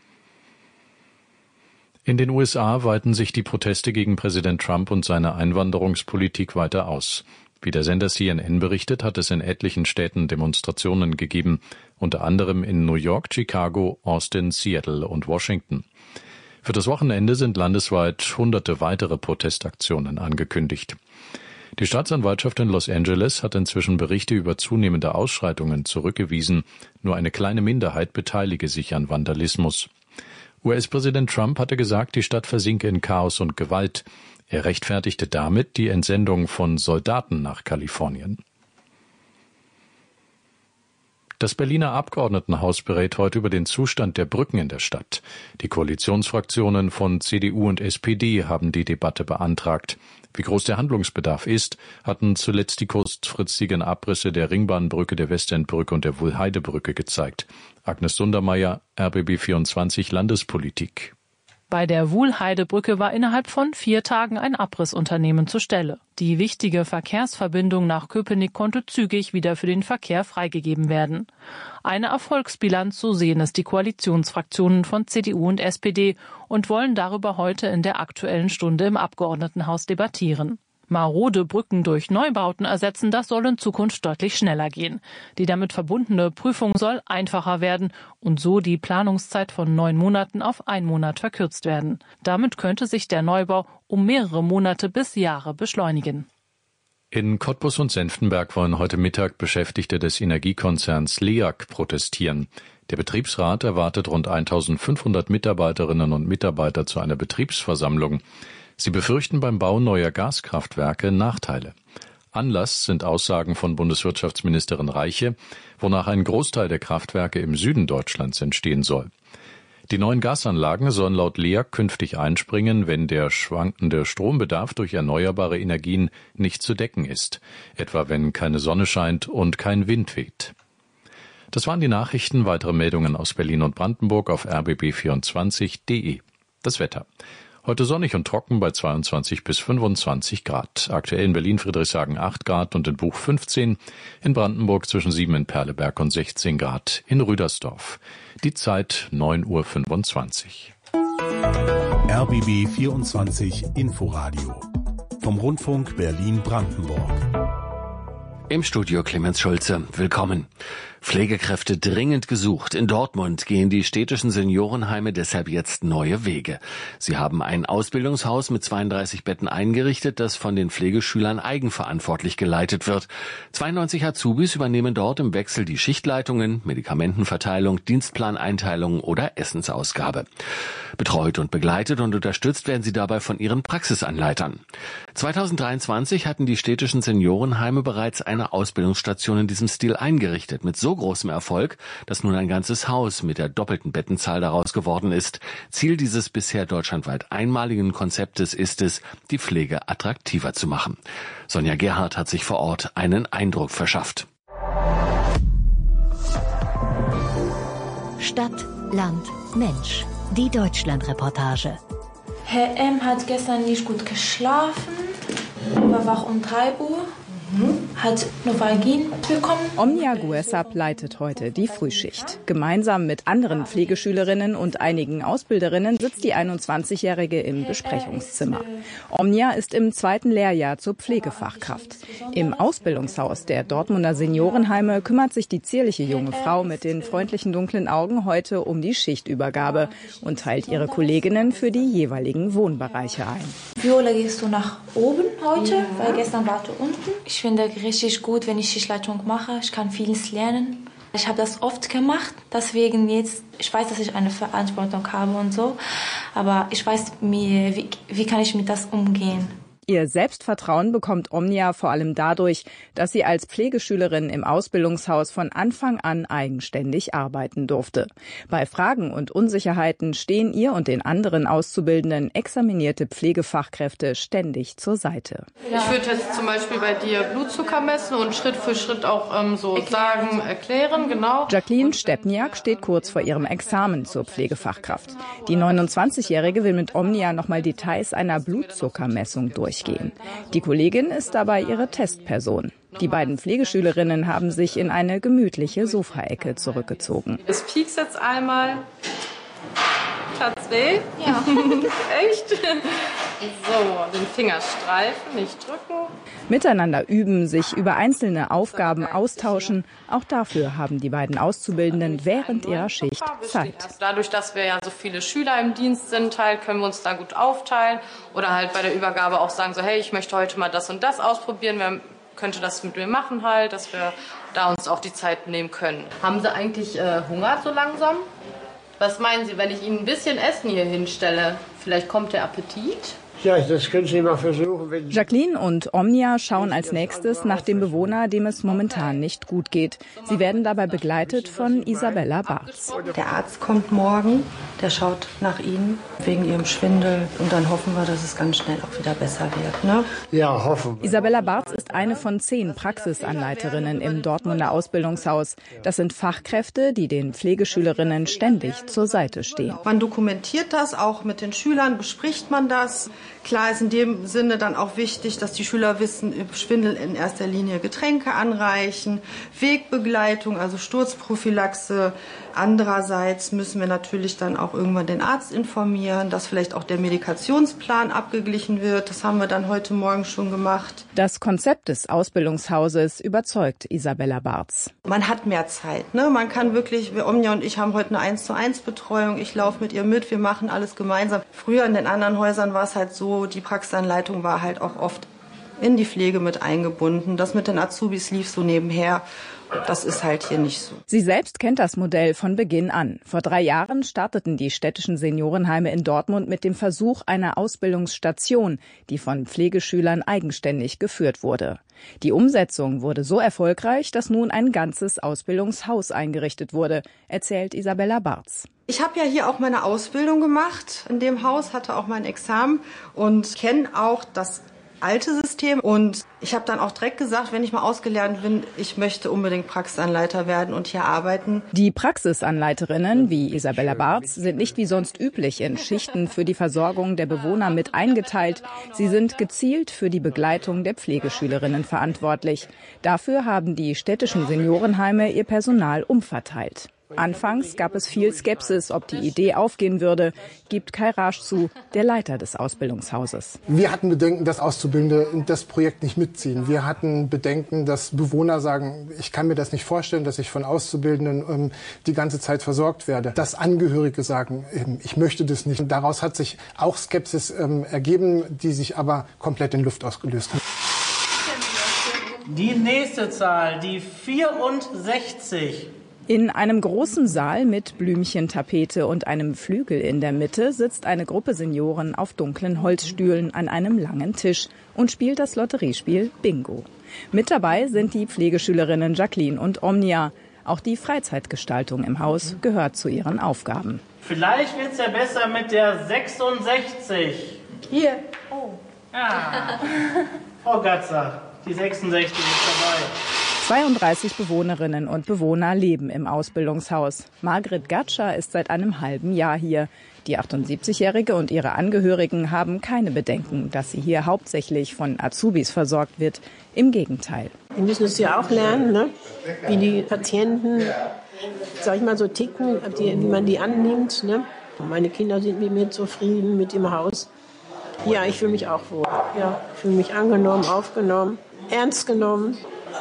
In den U S A weiten sich die Proteste gegen Präsident Trump und seine Einwanderungspolitik weiter aus. Wie der Sender C N N berichtet, hat es in etlichen Städten Demonstrationen gegeben, unter anderem in New York, Chicago, Austin, Seattle und Washington. Für das Wochenende sind landesweit hunderte weitere Protestaktionen angekündigt. Die Staatsanwaltschaft in Los Angeles hat inzwischen Berichte über zunehmende Ausschreitungen zurückgewiesen. Nur eine kleine Minderheit beteilige sich an Vandalismus. U S-Präsident Trump hatte gesagt, die Stadt versinke in Chaos und Gewalt. Er rechtfertigte damit die Entsendung von Soldaten nach Kalifornien. Das Berliner Abgeordnetenhaus berät heute über den Zustand der Brücken in der Stadt. Die Koalitionsfraktionen von C D U und S P D haben die Debatte beantragt. Wie groß der Handlungsbedarf ist, hatten zuletzt die kurzfristigen Abrisse der Ringbahnbrücke, der Westendbrücke und der Wuhlheidebrücke gezeigt. Agnes Sundermeier, R B B vierundzwanzig Landespolitik. Bei der Wuhlheidebrücke war innerhalb von vier Tagen ein Abrissunternehmen zur Stelle. Die wichtige Verkehrsverbindung nach Köpenick konnte zügig wieder für den Verkehr freigegeben werden. Eine Erfolgsbilanz, so sehen es die Koalitionsfraktionen von C D U und S P D und wollen darüber heute in der Aktuellen Stunde im Abgeordnetenhaus debattieren. Marode Brücken durch Neubauten ersetzen, das soll in Zukunft deutlich schneller gehen. Die damit verbundene Prüfung soll einfacher werden und so die Planungszeit von neun Monaten auf einen Monat verkürzt werden. Damit könnte sich der Neubau um mehrere Monate bis Jahre beschleunigen. In Cottbus und Senftenberg wollen heute Mittag Beschäftigte des Energiekonzerns L E A G protestieren. Der Betriebsrat erwartet rund eintausendfünfhundert Mitarbeiterinnen und Mitarbeiter zu einer Betriebsversammlung. Sie befürchten beim Bau neuer Gaskraftwerke Nachteile. Anlass sind Aussagen von Bundeswirtschaftsministerin Reiche, wonach ein Großteil der Kraftwerke im Süden Deutschlands entstehen soll. Die neuen Gasanlagen sollen laut L E A G künftig einspringen, wenn der schwankende Strombedarf durch erneuerbare Energien nicht zu decken ist, etwa wenn keine Sonne scheint und kein Wind weht. Das waren die Nachrichten. Weitere Meldungen aus Berlin und Brandenburg auf r b b vierundzwanzig punkt d e. Das Wetter. Heute sonnig und trocken bei zweiundzwanzig bis fünfundzwanzig Grad. Aktuell in Berlin Friedrichshagen acht Grad und in Buch fünfzehn. In Brandenburg zwischen sieben in Perleberg und sechzehn Grad in Rüdersdorf. Die Zeit neun Uhr fünfundzwanzig. R B B vierundzwanzig Inforadio vom Rundfunk Berlin-Brandenburg. Im Studio Clemens Schulze. Willkommen. Pflegekräfte dringend gesucht. In Dortmund gehen die städtischen Seniorenheime deshalb jetzt neue Wege. Sie haben ein Ausbildungshaus mit zweiunddreißig Betten eingerichtet, das von den Pflegeschülern eigenverantwortlich geleitet wird. zweiundneunzig Azubis übernehmen dort im Wechsel die Schichtleitungen, Medikamentenverteilung, Dienstplaneinteilung oder Essensausgabe. Betreut und begleitet und unterstützt werden sie dabei von ihren Praxisanleitern. zweitausenddreiundzwanzig hatten die städtischen Seniorenheime bereits eine Ausbildungsstation in diesem Stil eingerichtet, mit so großem Erfolg, dass nun ein ganzes Haus mit der doppelten Bettenzahl daraus geworden ist. Ziel dieses bisher deutschlandweit einmaligen Konzeptes ist es, die Pflege attraktiver zu machen. Sonja Gerhardt hat sich vor Ort einen Eindruck verschafft. Stadt, Land, Mensch. Die Deutschland-Reportage. Herr M. hat gestern nicht gut geschlafen, war wach um drei Uhr. Hat Novalgin bekommen. Omnia Guesab leitet heute die Frühschicht. Gemeinsam mit anderen Pflegeschülerinnen und einigen Ausbilderinnen sitzt die einundzwanzigjährige im Besprechungszimmer. Omnia ist im zweiten Lehrjahr zur Pflegefachkraft. Im Ausbildungshaus der Dortmunder Seniorenheime kümmert sich die zierliche junge Frau mit den freundlichen dunklen Augen heute um die Schichtübergabe und teilt ihre Kolleginnen für die jeweiligen Wohnbereiche ein. Viola, gehst du nach oben heute? Ja. Weil gestern warst du unten. Ich finde richtig gut, wenn ich Schichtleitung mache. Ich kann vieles lernen. Ich habe das oft gemacht, deswegen jetzt, ich weiß, dass ich eine Verantwortung habe und so, aber ich weiß, mir, wie, wie kann ich mit das umgehen. Ihr Selbstvertrauen bekommt Omnia vor allem dadurch, dass sie als Pflegeschülerin im Ausbildungshaus von Anfang an eigenständig arbeiten durfte. Bei Fragen und Unsicherheiten stehen ihr und den anderen Auszubildenden examinierte Pflegefachkräfte ständig zur Seite. Ich würde jetzt zum Beispiel bei dir Blutzucker messen und Schritt für Schritt auch ähm, so sagen, erklären, genau. Jacqueline Stepniak steht kurz vor ihrem Examen zur Pflegefachkraft. Die neunundzwanzigjährige will mit Omnia nochmal Details einer Blutzuckermessung durch. Gehen. Die Kollegin ist dabei ihre Testperson. Die beiden Pflegeschülerinnen haben sich in eine gemütliche Sofaecke zurückgezogen. Es piekst jetzt einmal. Tat's weh? Ja. Echt? So, den Finger streifen, nicht drücken. Miteinander üben, sich über einzelne Aufgaben austauschen. Auch dafür haben die beiden Auszubildenden während ihrer Schicht Zeit. Dadurch, dass wir ja so viele Schüler im Dienst sind, halt, können wir uns da gut aufteilen. Oder halt bei der Übergabe auch sagen, so hey, ich möchte heute mal das und das ausprobieren. Wer könnte das mit mir machen halt, dass wir da uns auch die Zeit nehmen können. Haben Sie eigentlich äh, Hunger so langsam? Was meinen Sie, wenn ich Ihnen ein bisschen Essen hier hinstelle? Vielleicht kommt der Appetit? Ja, das können Sie mal versuchen. Wenn Jacqueline und Omnia schauen als nächstes nach dem Bewohner, dem es momentan nicht gut geht. Sie werden dabei begleitet von Isabella Barz. Der Arzt kommt morgen, der schaut nach Ihnen wegen Ihrem Schwindel und dann hoffen wir, dass es ganz schnell auch wieder besser wird. Ne? Ja, hoffen wir. Isabella Barz ist eine von zehn Praxisanleiterinnen im Dortmunder Ausbildungshaus. Das sind Fachkräfte, die den Pflegeschülerinnen ständig zur Seite stehen. Man dokumentiert das, auch mit den Schülern bespricht man das. Klar ist in dem Sinne dann auch wichtig, dass die Schüler wissen, im Schwindel in erster Linie Getränke anreichen, Wegbegleitung, also Sturzprophylaxe. Andererseits müssen wir natürlich dann auch irgendwann den Arzt informieren, dass vielleicht auch der Medikationsplan abgeglichen wird. Das haben wir dann heute Morgen schon gemacht. Das Konzept des Ausbildungshauses überzeugt Isabella Barz. Man hat mehr Zeit, ne? Man kann wirklich, wir, Omnia und ich haben heute eine eins zu eins Betreuung. Ich laufe mit ihr mit, wir machen alles gemeinsam. Früher in den anderen Häusern war es halt so, die Praxisanleitung war halt auch oft in die Pflege mit eingebunden. Das mit den Azubis lief so nebenher. Das ist halt hier nicht so. Sie selbst kennt das Modell von Beginn an. Vor drei Jahren starteten die städtischen Seniorenheime in Dortmund mit dem Versuch einer Ausbildungsstation, die von Pflegeschülern eigenständig geführt wurde. Die Umsetzung wurde so erfolgreich, dass nun ein ganzes Ausbildungshaus eingerichtet wurde, erzählt Isabella Barz. Ich habe ja hier auch meine Ausbildung gemacht in dem Haus, hatte auch mein Examen und kenne auch das alte System. Und ich habe dann auch direkt gesagt, wenn ich mal ausgelernt bin, ich möchte unbedingt Praxisanleiter werden und hier arbeiten. Die Praxisanleiterinnen wie Isabella Barz sind nicht wie sonst üblich in Schichten für die Versorgung der Bewohner mit eingeteilt. Sie sind gezielt für die Begleitung der Pflegeschülerinnen verantwortlich. Dafür haben die städtischen Seniorenheime ihr Personal umverteilt. Anfangs gab es viel Skepsis, ob die Idee aufgehen würde, gibt Kai Rasch zu, der Leiter des Ausbildungshauses. Wir hatten Bedenken, dass Auszubildende das Projekt nicht mitziehen. Wir hatten Bedenken, dass Bewohner sagen, ich kann mir das nicht vorstellen, dass ich von Auszubildenden ähm, die ganze Zeit versorgt werde. Dass Angehörige sagen, ähm, ich möchte das nicht. Und daraus hat sich auch Skepsis ähm, ergeben, die sich aber komplett in Luft ausgelöst hat. Die nächste Zahl, die vierundsechzig. In einem großen Saal mit Blümchentapete und einem Flügel in der Mitte sitzt eine Gruppe Senioren auf dunklen Holzstühlen an einem langen Tisch und spielt das Lotteriespiel Bingo. Mit dabei sind die Pflegeschülerinnen Jacqueline und Omnia. Auch die Freizeitgestaltung im Haus gehört zu ihren Aufgaben. Vielleicht wird's ja besser mit der sechsundsechzig. Hier. Oh. Ja. Frau Gatzer, die sechsundsechzig ist dabei. zweiunddreißig Bewohnerinnen und Bewohner leben im Ausbildungshaus. Margret Gatscher ist seit einem halben Jahr hier. Die achtundsiebzigjährige und ihre Angehörigen haben keine Bedenken, dass sie hier hauptsächlich von Azubis versorgt wird. Im Gegenteil. Wir müssen es ja auch lernen, ne? Wie die Patienten, sag ich mal, so ticken, wie man die annimmt. Ne? Meine Kinder sind mit mir zufrieden, mit dem Haus. Ja, ich fühle mich auch wohl. Ja, ich fühle mich angenommen, aufgenommen, ernst genommen.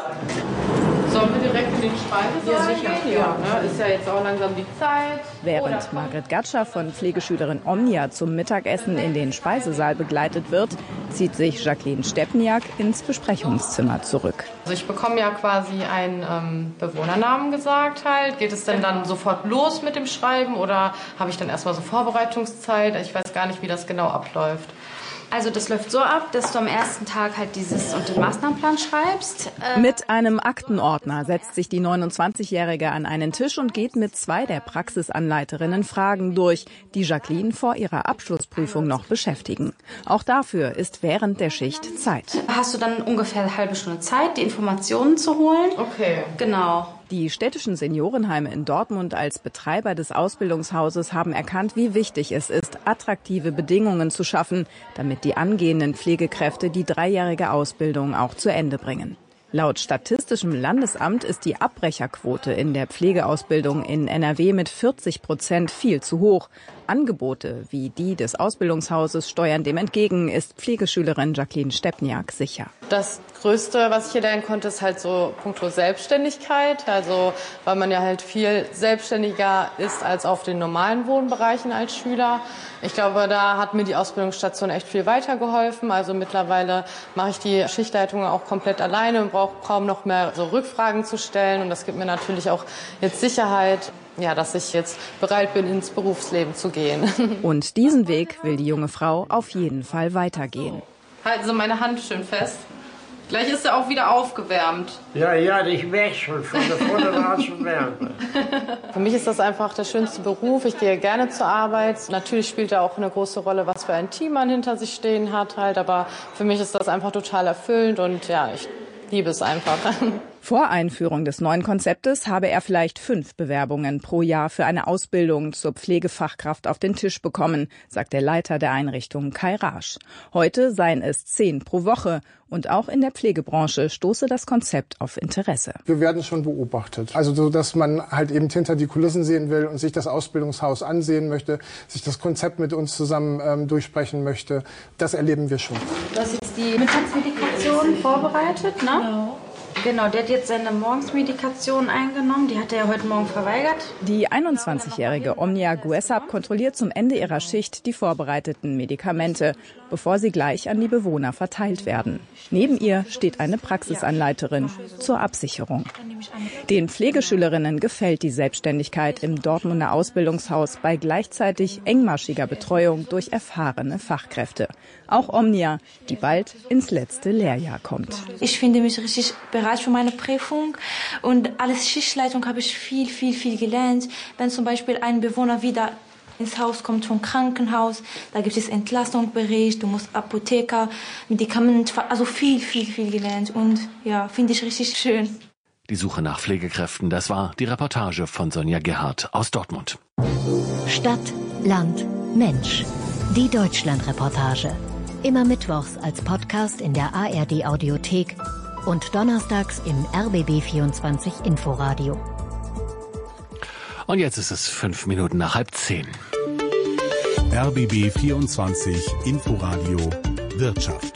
Sollen wir direkt in den Speisesaal Ja, sicher. gehen? Ja, ne? Ist ja jetzt auch langsam die Zeit. Während Margret Gatscher von Pflegeschülerin Omnia zum Mittagessen in den Speisesaal begleitet wird, zieht sich Jacqueline Stepniak ins Besprechungszimmer zurück. Also ich bekomme ja quasi einen ähm, Bewohnernamen gesagt halt. Geht es denn dann sofort los mit dem Schreiben oder habe ich dann erstmal so Vorbereitungszeit? Ich weiß gar nicht, wie das genau abläuft. Also das läuft so ab, dass du am ersten Tag halt dieses und den Maßnahmenplan schreibst. Äh Mit einem Aktenordner setzt sich die neunundzwanzigjährige an einen Tisch und geht mit zwei der Praxisanleiterinnen Fragen durch, die Jacqueline vor ihrer Abschlussprüfung noch beschäftigen. Auch dafür ist während der Schicht Zeit. Hast du dann ungefähr eine halbe Stunde Zeit, die Informationen zu holen? Okay. Genau. Die städtischen Seniorenheime in Dortmund als Betreiber des Ausbildungshauses haben erkannt, wie wichtig es ist, attraktive Bedingungen zu schaffen, damit die angehenden Pflegekräfte die dreijährige Ausbildung auch zu Ende bringen. Laut Statistischem Landesamt ist die Abbrecherquote in der Pflegeausbildung in N R W mit vierzig Prozent viel zu hoch. Angebote wie die des Ausbildungshauses steuern dem entgegen, ist Pflegeschülerin Jacqueline Stepniak sicher. Das Größte, was ich hier lernen konnte, ist halt so puncto Selbstständigkeit. Also weil man ja halt viel selbstständiger ist als auf den normalen Wohnbereichen als Schüler. Ich glaube, da hat mir die Ausbildungsstation echt viel weitergeholfen. Also mittlerweile mache ich die Schichtleitung auch komplett alleine und brauche kaum noch mehr so Rückfragen zu stellen. Und das gibt mir natürlich auch jetzt Sicherheit, ja, dass ich jetzt bereit bin, ins Berufsleben zu gehen. Und diesen Weg will die junge Frau auf jeden Fall weitergehen. Halten Sie meine Hand schön fest. Gleich ist er auch wieder aufgewärmt. Ja, ja, ich merke schon, von der Vorder war es schon wärmer. Für mich ist das einfach der schönste Beruf. Ich gehe gerne zur Arbeit. Natürlich spielt da auch eine große Rolle, was für ein Team man hinter sich stehen hat halt. Aber für mich ist das einfach total erfüllend und ja, ich liebe es einfach. Vor Einführung des neuen Konzeptes habe er vielleicht fünf Bewerbungen pro Jahr für eine Ausbildung zur Pflegefachkraft auf den Tisch bekommen, sagt der Leiter der Einrichtung Kai Rasch. Heute seien es zehn pro Woche. Und auch in der Pflegebranche stoße das Konzept auf Interesse. Wir werden schon beobachtet. Also so, dass man halt eben hinter die Kulissen sehen will und sich das Ausbildungshaus ansehen möchte, sich das Konzept mit uns zusammen ähm, durchsprechen möchte. Das erleben wir schon. Du hast jetzt die Mittagsmedikation vorbereitet, ne? Genau. Genau, der hat jetzt seine Morgensmedikation eingenommen. Die hat er ja heute Morgen verweigert. Die einundzwanzigjährige Omnia Guessab kontrolliert zum Ende ihrer Schicht die vorbereiteten Medikamente, bevor sie gleich an die Bewohner verteilt werden. Neben ihr steht eine Praxisanleiterin zur Absicherung. Den Pflegeschülerinnen gefällt die Selbstständigkeit im Dortmunder Ausbildungshaus bei gleichzeitig engmaschiger Betreuung durch erfahrene Fachkräfte. Auch Omnia, die bald ins letzte Lehrjahr kommt. Ich finde mich richtig bereit für meine Prüfung und als Schichtleitung habe ich viel, viel, viel gelernt. Wenn zum Beispiel ein Bewohner wieder ins Haus kommt vom Krankenhaus, da gibt es Entlastungsbericht, du musst Apotheker, Medikamente, also viel, viel, viel gelernt und ja, finde ich richtig schön. Die Suche nach Pflegekräften, das war die Reportage von Sonja Gerhardt aus Dortmund. Stadt, Land, Mensch. Die Deutschlandreportage. Immer mittwochs als Podcast in der A R D Audiothek und donnerstags im R B B vierundzwanzig Inforadio. Und jetzt ist es fünf Minuten nach halb zehn. R B B vierundzwanzig Inforadio Wirtschaft.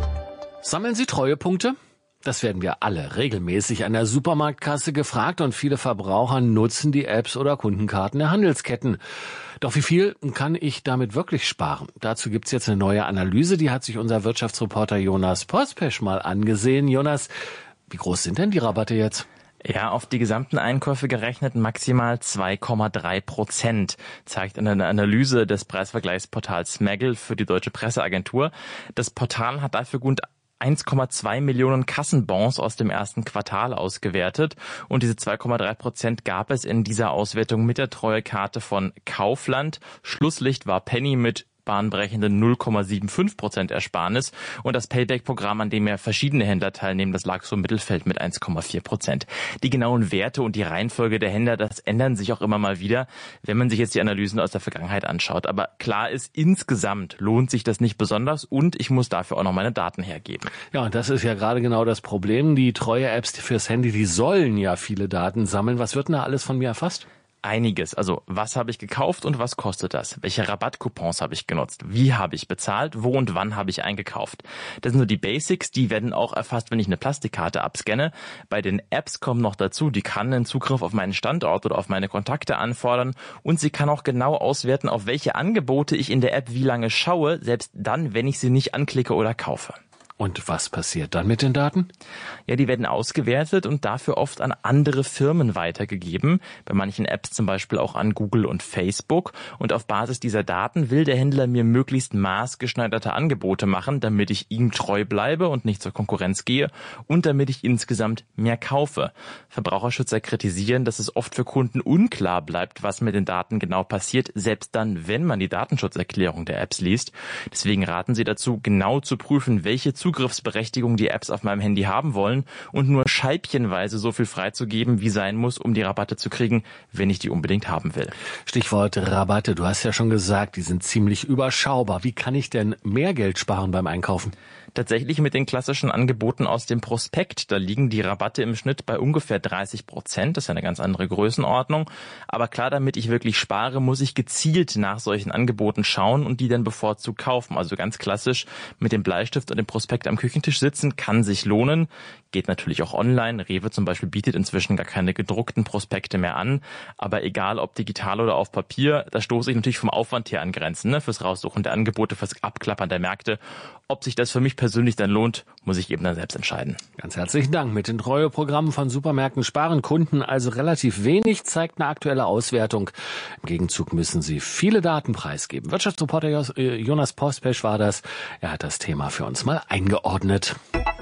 Sammeln Sie Treuepunkte? Das werden wir alle regelmäßig an der Supermarktkasse gefragt und viele Verbraucher nutzen die Apps oder Kundenkarten der Handelsketten. Doch wie viel kann ich damit wirklich sparen? Dazu gibt's jetzt eine neue Analyse, die hat sich unser Wirtschaftsreporter Jonas Pospesch mal angesehen. Jonas, wie groß sind denn die Rabatte jetzt? Ja, auf die gesamten Einkäufe gerechnet maximal zwei Komma drei Prozent, zeigt eine Analyse des Preisvergleichsportals Smaggle für die Deutsche Presseagentur. Das Portal hat dafür gut eins Komma zwei Millionen Kassenbons aus dem ersten Quartal ausgewertet und diese zwei Komma drei Prozent gab es in dieser Auswertung mit der Treuekarte von Kaufland. Schlusslicht war Penny mit bahnbrechenden null Komma fünfundsiebzig Prozent Ersparnis und das Payback-Programm, an dem ja verschiedene Händler teilnehmen, das lag so im Mittelfeld mit eins Komma vier Prozent. Die genauen Werte und die Reihenfolge der Händler, das ändern sich auch immer mal wieder, wenn man sich jetzt die Analysen aus der Vergangenheit anschaut. Aber klar ist, insgesamt lohnt sich das nicht besonders und ich muss dafür auch noch meine Daten hergeben. Ja, und das ist ja gerade genau das Problem. Die Treue-Apps fürs Handy, die sollen ja viele Daten sammeln. Was wird denn da alles von mir erfasst? Einiges. Also was habe ich gekauft und was kostet das? Welche Rabattcoupons habe ich genutzt? Wie habe ich bezahlt? Wo und wann habe ich eingekauft? Das sind nur die Basics, die werden auch erfasst, wenn ich eine Plastikkarte abscanne. Bei den Apps kommen noch dazu, die kann einen Zugriff auf meinen Standort oder auf meine Kontakte anfordern und sie kann auch genau auswerten, auf welche Angebote ich in der App wie lange schaue, selbst dann, wenn ich sie nicht anklicke oder kaufe. Und was passiert dann mit den Daten? Ja, die werden ausgewertet und dafür oft an andere Firmen weitergegeben. Bei manchen Apps zum Beispiel auch an Google und Facebook. Und auf Basis dieser Daten will der Händler mir möglichst maßgeschneiderte Angebote machen, damit ich ihm treu bleibe und nicht zur Konkurrenz gehe und damit ich insgesamt mehr kaufe. Verbraucherschützer kritisieren, dass es oft für Kunden unklar bleibt, was mit den Daten genau passiert, selbst dann, wenn man die Datenschutzerklärung der Apps liest. Deswegen raten sie dazu, genau zu prüfen, welche Zugriffsberechtigung die Apps auf meinem Handy haben wollen und nur scheibchenweise so viel freizugeben, wie sein muss, um die Rabatte zu kriegen, wenn ich die unbedingt haben will. Stichwort Rabatte. Du hast ja schon gesagt, die sind ziemlich überschaubar. Wie kann ich denn mehr Geld sparen beim Einkaufen? Tatsächlich mit den klassischen Angeboten aus dem Prospekt. Da liegen die Rabatte im Schnitt bei ungefähr dreißig Prozent. Das ist eine ganz andere Größenordnung. Aber klar, damit ich wirklich spare, muss ich gezielt nach solchen Angeboten schauen und die dann bevorzugt kaufen. Also ganz klassisch mit dem Bleistift und dem Prospekt am Küchentisch sitzen, kann sich lohnen. Geht natürlich auch online. Rewe zum Beispiel bietet inzwischen gar keine gedruckten Prospekte mehr an. Aber egal ob digital oder auf Papier, da stoße ich natürlich vom Aufwand her an Grenzen, ne? Fürs Raussuchen der Angebote, fürs Abklappern der Märkte. Ob sich das für mich persönlich dann lohnt, muss ich eben dann selbst entscheiden. Ganz herzlichen Dank. Mit den Treueprogrammen von Supermärkten sparen Kunden also relativ wenig, zeigt eine aktuelle Auswertung. Im Gegenzug müssen sie viele Daten preisgeben. Wirtschaftsreporter Jonas Pospesch war das. Er hat das Thema für uns mal eingeordnet.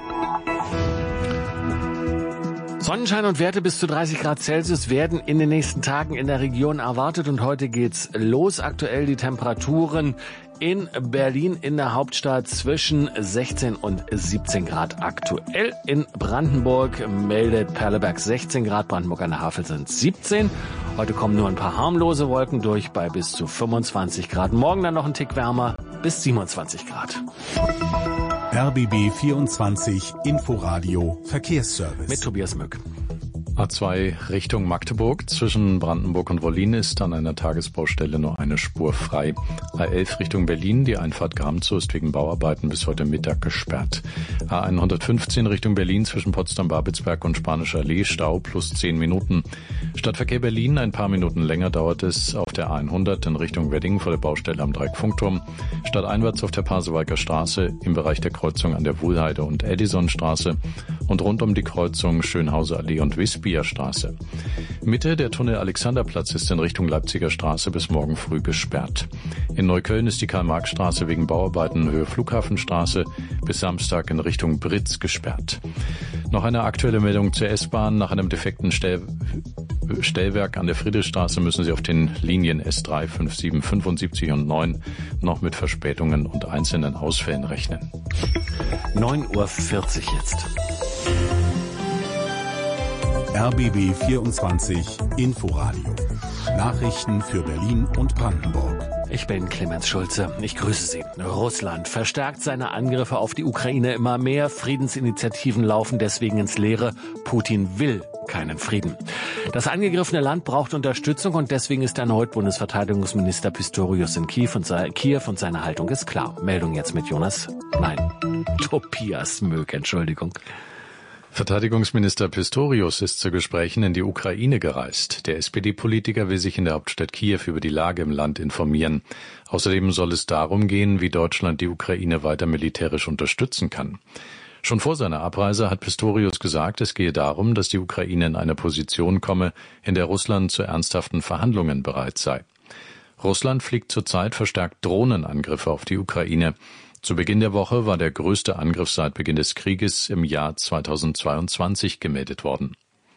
Sonnenschein und Werte bis zu dreißig Grad Celsius werden in den nächsten Tagen in der Region erwartet und heute geht's los. Aktuell die Temperaturen in Berlin in der Hauptstadt zwischen sechzehn und siebzehn Grad aktuell. In Brandenburg meldet Perleberg sechzehn Grad, Brandenburg an der Havel sind siebzehn. Heute kommen nur ein paar harmlose Wolken durch bei bis zu fünfundzwanzig Grad. Morgen dann noch ein Tick wärmer bis siebenundzwanzig Grad. R B B vierundzwanzig Inforadio Verkehrsservice. Mit Tobias Mück. A zwei Richtung Magdeburg. Zwischen Brandenburg und Wollin ist an einer Tagesbaustelle nur eine Spur frei. A elf Richtung Berlin, die Einfahrt Gramzow ist wegen Bauarbeiten bis heute Mittag gesperrt. A hundertfünfzehn Richtung Berlin zwischen Potsdam-Babelsberg und Spanischer Allee, Stau plus zehn Minuten. Stadtverkehr Berlin, ein paar Minuten länger dauert es auf der A hundert in Richtung Wedding vor der Baustelle am Dreieck-Funkturm. Stadteinwärts auf der Pasewalker Straße im Bereich der Kreuzung an der Wuhlheide und Edisonstraße und rund um die Kreuzung Schönhauser Allee und Wispia Straße. Mitte der Tunnel Alexanderplatz ist in Richtung Leipziger Straße bis morgen früh gesperrt. In Neukölln ist die Karl-Marx-Straße wegen Bauarbeiten Höhe Flughafenstraße bis Samstag in Richtung Britz gesperrt. Noch eine aktuelle Meldung zur S-Bahn. Nach einem defekten Stell Stellwerk an der Friedrichstraße müssen Sie auf den Linien S drei, fünf, sieben, fünfundsiebzig und neun noch mit Verspätungen und einzelnen Ausfällen rechnen. neun Uhr vierzig jetzt. R B B vierundzwanzig Inforadio. Nachrichten für Berlin und Brandenburg. Ich bin Clemens Schulze. Ich grüße Sie. Russland verstärkt seine Angriffe auf die Ukraine immer mehr. Friedensinitiativen laufen deswegen ins Leere. Putin will keinen Frieden. Das angegriffene Land braucht Unterstützung und deswegen ist erneut Bundesverteidigungsminister Pistorius in Kiew und, se- Kiew und seine Haltung ist klar. Meldung jetzt mit Jonas. Nein, Tobias Möck, Entschuldigung. Verteidigungsminister Pistorius ist zu Gesprächen in die Ukraine gereist. Der S P D-Politiker will sich in der Hauptstadt Kiew über die Lage im Land informieren. Außerdem soll es darum gehen, wie Deutschland die Ukraine weiter militärisch unterstützen kann. Schon vor seiner Abreise hat Pistorius gesagt, es gehe darum, dass die Ukraine in eine Position komme, in der Russland zu ernsthaften Verhandlungen bereit sei. Russland fliegt zurzeit verstärkt Drohnenangriffe auf die Ukraine. Zu Beginn der Woche war der größte Angriff seit Beginn des Krieges im Jahr zweitausendzweiundzwanzig gemeldet worden.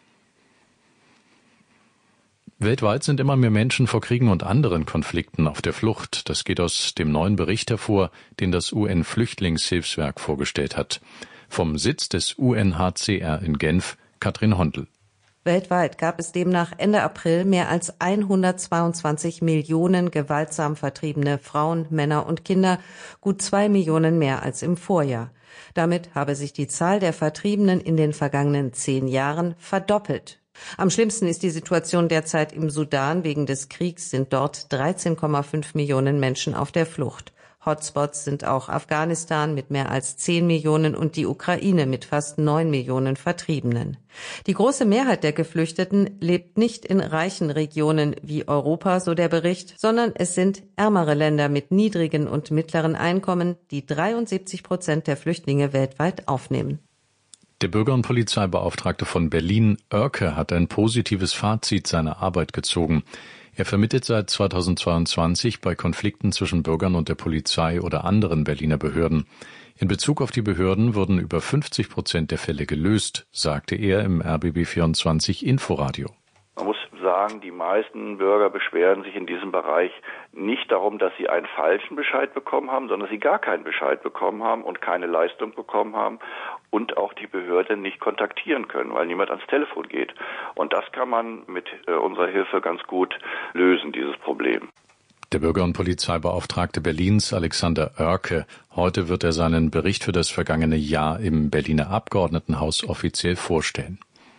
Weltweit sind immer mehr Menschen vor Kriegen und anderen Konflikten auf der Flucht. Das geht aus dem neuen Bericht hervor, den das U N-Flüchtlingshilfswerk vorgestellt hat. Vom Sitz des U N H C R in Genf, Katrin Hondl. Weltweit gab es demnach Ende April mehr als hundertzweiundzwanzig Millionen gewaltsam vertriebene Frauen, Männer und Kinder, gut zwei Millionen mehr als im Vorjahr. Damit habe sich die Zahl der Vertriebenen in den vergangenen zehn Jahren verdoppelt. Am schlimmsten ist die Situation derzeit im Sudan. Wegen des Kriegs sind dort dreizehn Komma fünf Millionen Menschen auf der Flucht. Hotspots sind auch Afghanistan mit mehr als zehn Millionen und die Ukraine mit fast neun Millionen Vertriebenen. Die große Mehrheit der Geflüchteten lebt nicht in reichen Regionen wie Europa, so der Bericht, sondern es sind ärmere Länder mit niedrigen und mittleren Einkommen, die dreiundsiebzig Prozent der Flüchtlinge weltweit aufnehmen. Der Bürger- und Polizeibeauftragte von Berlin, Oerke, hat ein positives Fazit seiner Arbeit gezogen. Er vermittelt seit zweitausendzweiundzwanzig bei Konflikten zwischen Bürgern und der Polizei oder anderen Berliner Behörden. In Bezug auf die Behörden wurden über fünfzig Prozent der Fälle gelöst, sagte er im R B B vierundzwanzig Inforadio. Man muss sagen, die meisten Bürger beschweren sich in diesem Bereich nicht darum, dass sie einen falschen Bescheid bekommen haben, sondern dass sie gar keinen Bescheid bekommen haben und keine Leistung bekommen haben und auch die Behörde nicht kontaktieren können, weil niemand ans Telefon geht. Und das kann man mit äh, unserer Hilfe ganz gut lösen, dieses Problem. Der Bürger- und Polizeibeauftragte Berlins, Alexander Oerke. Heute wird er seinen Bericht für das vergangene Jahr im Berliner Abgeordnetenhaus offiziell vorstellen.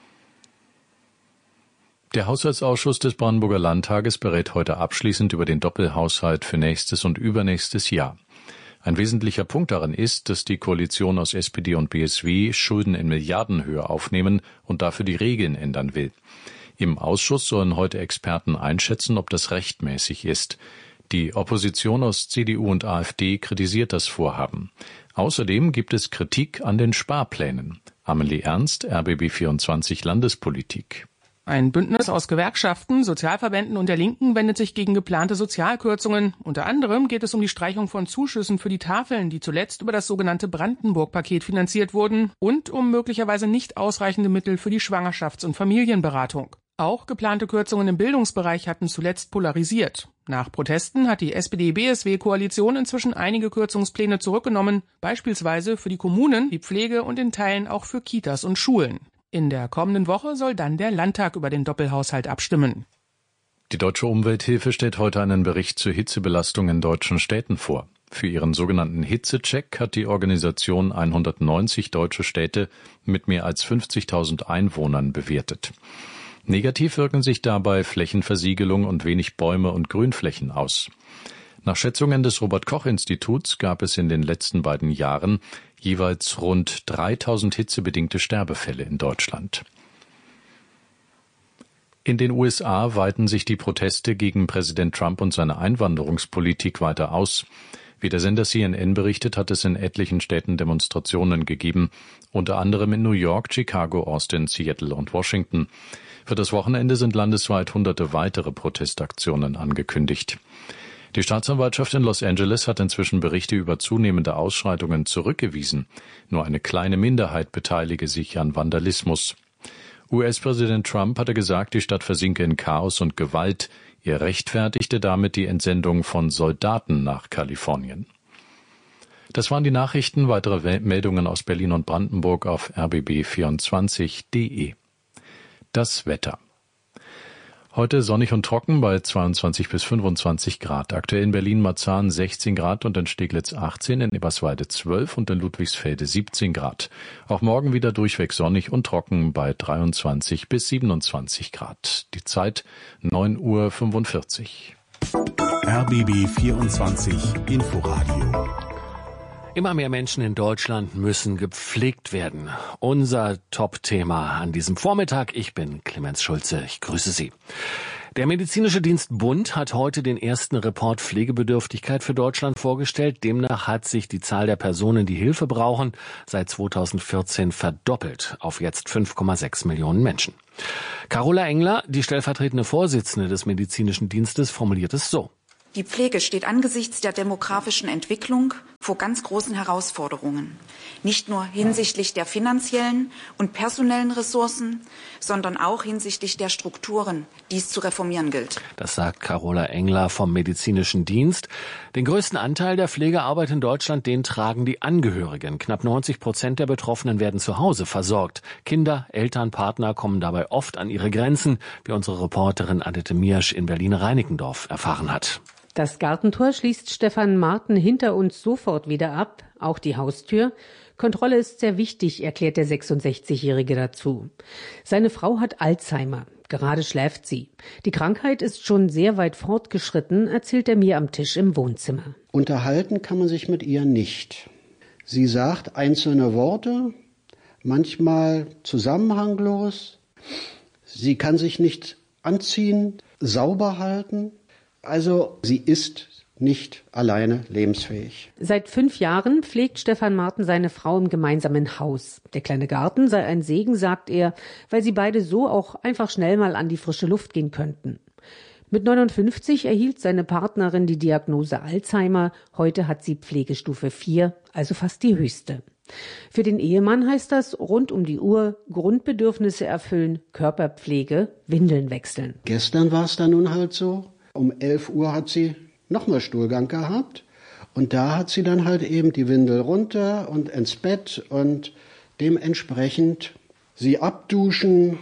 Der Haushaltsausschuss des Brandenburger Landtages berät heute abschließend über den Doppelhaushalt für nächstes und übernächstes Jahr. Ein wesentlicher Punkt darin ist, dass die Koalition aus S P D und B S W Schulden in Milliardenhöhe aufnehmen und dafür die Regeln ändern will. Im Ausschuss sollen heute Experten einschätzen, ob das rechtmäßig ist. Die Opposition aus C D U und AfD kritisiert das Vorhaben. Außerdem gibt es Kritik an den Sparplänen. Amelie Ernst, R B B vierundzwanzig Landespolitik. Ein Bündnis aus Gewerkschaften, Sozialverbänden und der Linken wendet sich gegen geplante Sozialkürzungen. Unter anderem geht es um die Streichung von Zuschüssen für die Tafeln, die zuletzt über das sogenannte Brandenburg-Paket finanziert wurden, und um möglicherweise nicht ausreichende Mittel für die Schwangerschafts- und Familienberatung. Auch geplante Kürzungen im Bildungsbereich hatten zuletzt polarisiert. Nach Protesten hat die S P D B S W-Koalition inzwischen einige Kürzungspläne zurückgenommen, beispielsweise für die Kommunen, die Pflege und in Teilen auch für Kitas und Schulen. In der kommenden Woche soll dann der Landtag über den Doppelhaushalt abstimmen. Die Deutsche Umwelthilfe stellt heute einen Bericht zur Hitzebelastung in deutschen Städten vor. Für ihren sogenannten Hitzecheck hat die Organisation hundertneunzig deutsche Städte mit mehr als fünfzigtausend Einwohnern bewertet. Negativ wirken sich dabei Flächenversiegelung und wenig Bäume und Grünflächen aus. Nach Schätzungen des Robert-Koch-Instituts gab es in den letzten beiden Jahren jeweils rund dreitausend hitzebedingte Sterbefälle in Deutschland. In den U S A weiten sich die Proteste gegen Präsident Trump und seine Einwanderungspolitik weiter aus. Wie der Sender C N N berichtet, hat es in etlichen Städten Demonstrationen gegeben, unter anderem in New York, Chicago, Austin, Seattle und Washington. Für das Wochenende sind landesweit hunderte weitere Protestaktionen angekündigt. Die Staatsanwaltschaft in Los Angeles hat inzwischen Berichte über zunehmende Ausschreitungen zurückgewiesen. Nur eine kleine Minderheit beteilige sich an Vandalismus. U S-Präsident Trump hatte gesagt, die Stadt versinke in Chaos und Gewalt. Er rechtfertigte damit die Entsendung von Soldaten nach Kalifornien. Das waren die Nachrichten. Weitere Meldungen aus Berlin und Brandenburg auf r b b vierundzwanzig punkt d e. Das Wetter. Heute sonnig und trocken bei zweiundzwanzig bis fünfundzwanzig Grad. Aktuell in Berlin-Marzahn sechzehn Grad und in Steglitz achtzehn, in Eberswalde zwölf und in Ludwigsfelde siebzehn Grad. Auch morgen wieder durchweg sonnig und trocken bei dreiundzwanzig bis siebenundzwanzig Grad. Die Zeit neun Uhr fünfundvierzig. R B B vierundzwanzig Inforadio. Immer mehr Menschen in Deutschland müssen gepflegt werden. Unser Top-Thema an diesem Vormittag. Ich bin Clemens Schulze. Ich grüße Sie. Der Medizinische Dienst Bund hat heute den ersten Report Pflegebedürftigkeit für Deutschland vorgestellt. Demnach hat sich die Zahl der Personen, die Hilfe brauchen, seit zweitausendvierzehn verdoppelt auf jetzt fünf Komma sechs Millionen Menschen. Carola Engler, die stellvertretende Vorsitzende des Medizinischen Dienstes, formuliert es so. Die Pflege steht angesichts der demografischen Entwicklung vor ganz großen Herausforderungen. Nicht nur hinsichtlich der finanziellen und personellen Ressourcen, sondern auch hinsichtlich der Strukturen, die es zu reformieren gilt. Das sagt Carola Engler vom Medizinischen Dienst. Den größten Anteil der Pflegearbeit in Deutschland, den tragen die Angehörigen. Knapp neunzig Prozent der Betroffenen werden zu Hause versorgt. Kinder, Eltern, Partner kommen dabei oft an ihre Grenzen, wie unsere Reporterin Annette Miersch in Berlin-Reinickendorf erfahren hat. Das Gartentor schließt Stefan Marten hinter uns sofort wieder ab, auch die Haustür. Kontrolle ist sehr wichtig, erklärt der sechsundsechzigjährige dazu. Seine Frau hat Alzheimer. Gerade schläft sie. Die Krankheit ist schon sehr weit fortgeschritten, erzählt er mir am Tisch im Wohnzimmer. Unterhalten kann man sich mit ihr nicht. Sie sagt einzelne Worte, manchmal zusammenhanglos. Sie kann sich nicht anziehen, sauber halten. Also sie ist nicht alleine lebensfähig. Seit fünf Jahren pflegt Stefan Marten seine Frau im gemeinsamen Haus. Der kleine Garten sei ein Segen, sagt er, weil sie beide so auch einfach schnell mal an die frische Luft gehen könnten. Mit neunundfünfzig erhielt seine Partnerin die Diagnose Alzheimer. Heute hat sie Pflegestufe vier, also fast die höchste. Für den Ehemann heißt das rund um die Uhr Grundbedürfnisse erfüllen, Körperpflege, Windeln wechseln. Gestern war es dann nun halt so. Um elf Uhr hat sie nochmal Stuhlgang gehabt und da hat sie dann halt eben die Windel runter und ins Bett und dementsprechend sie abduschen,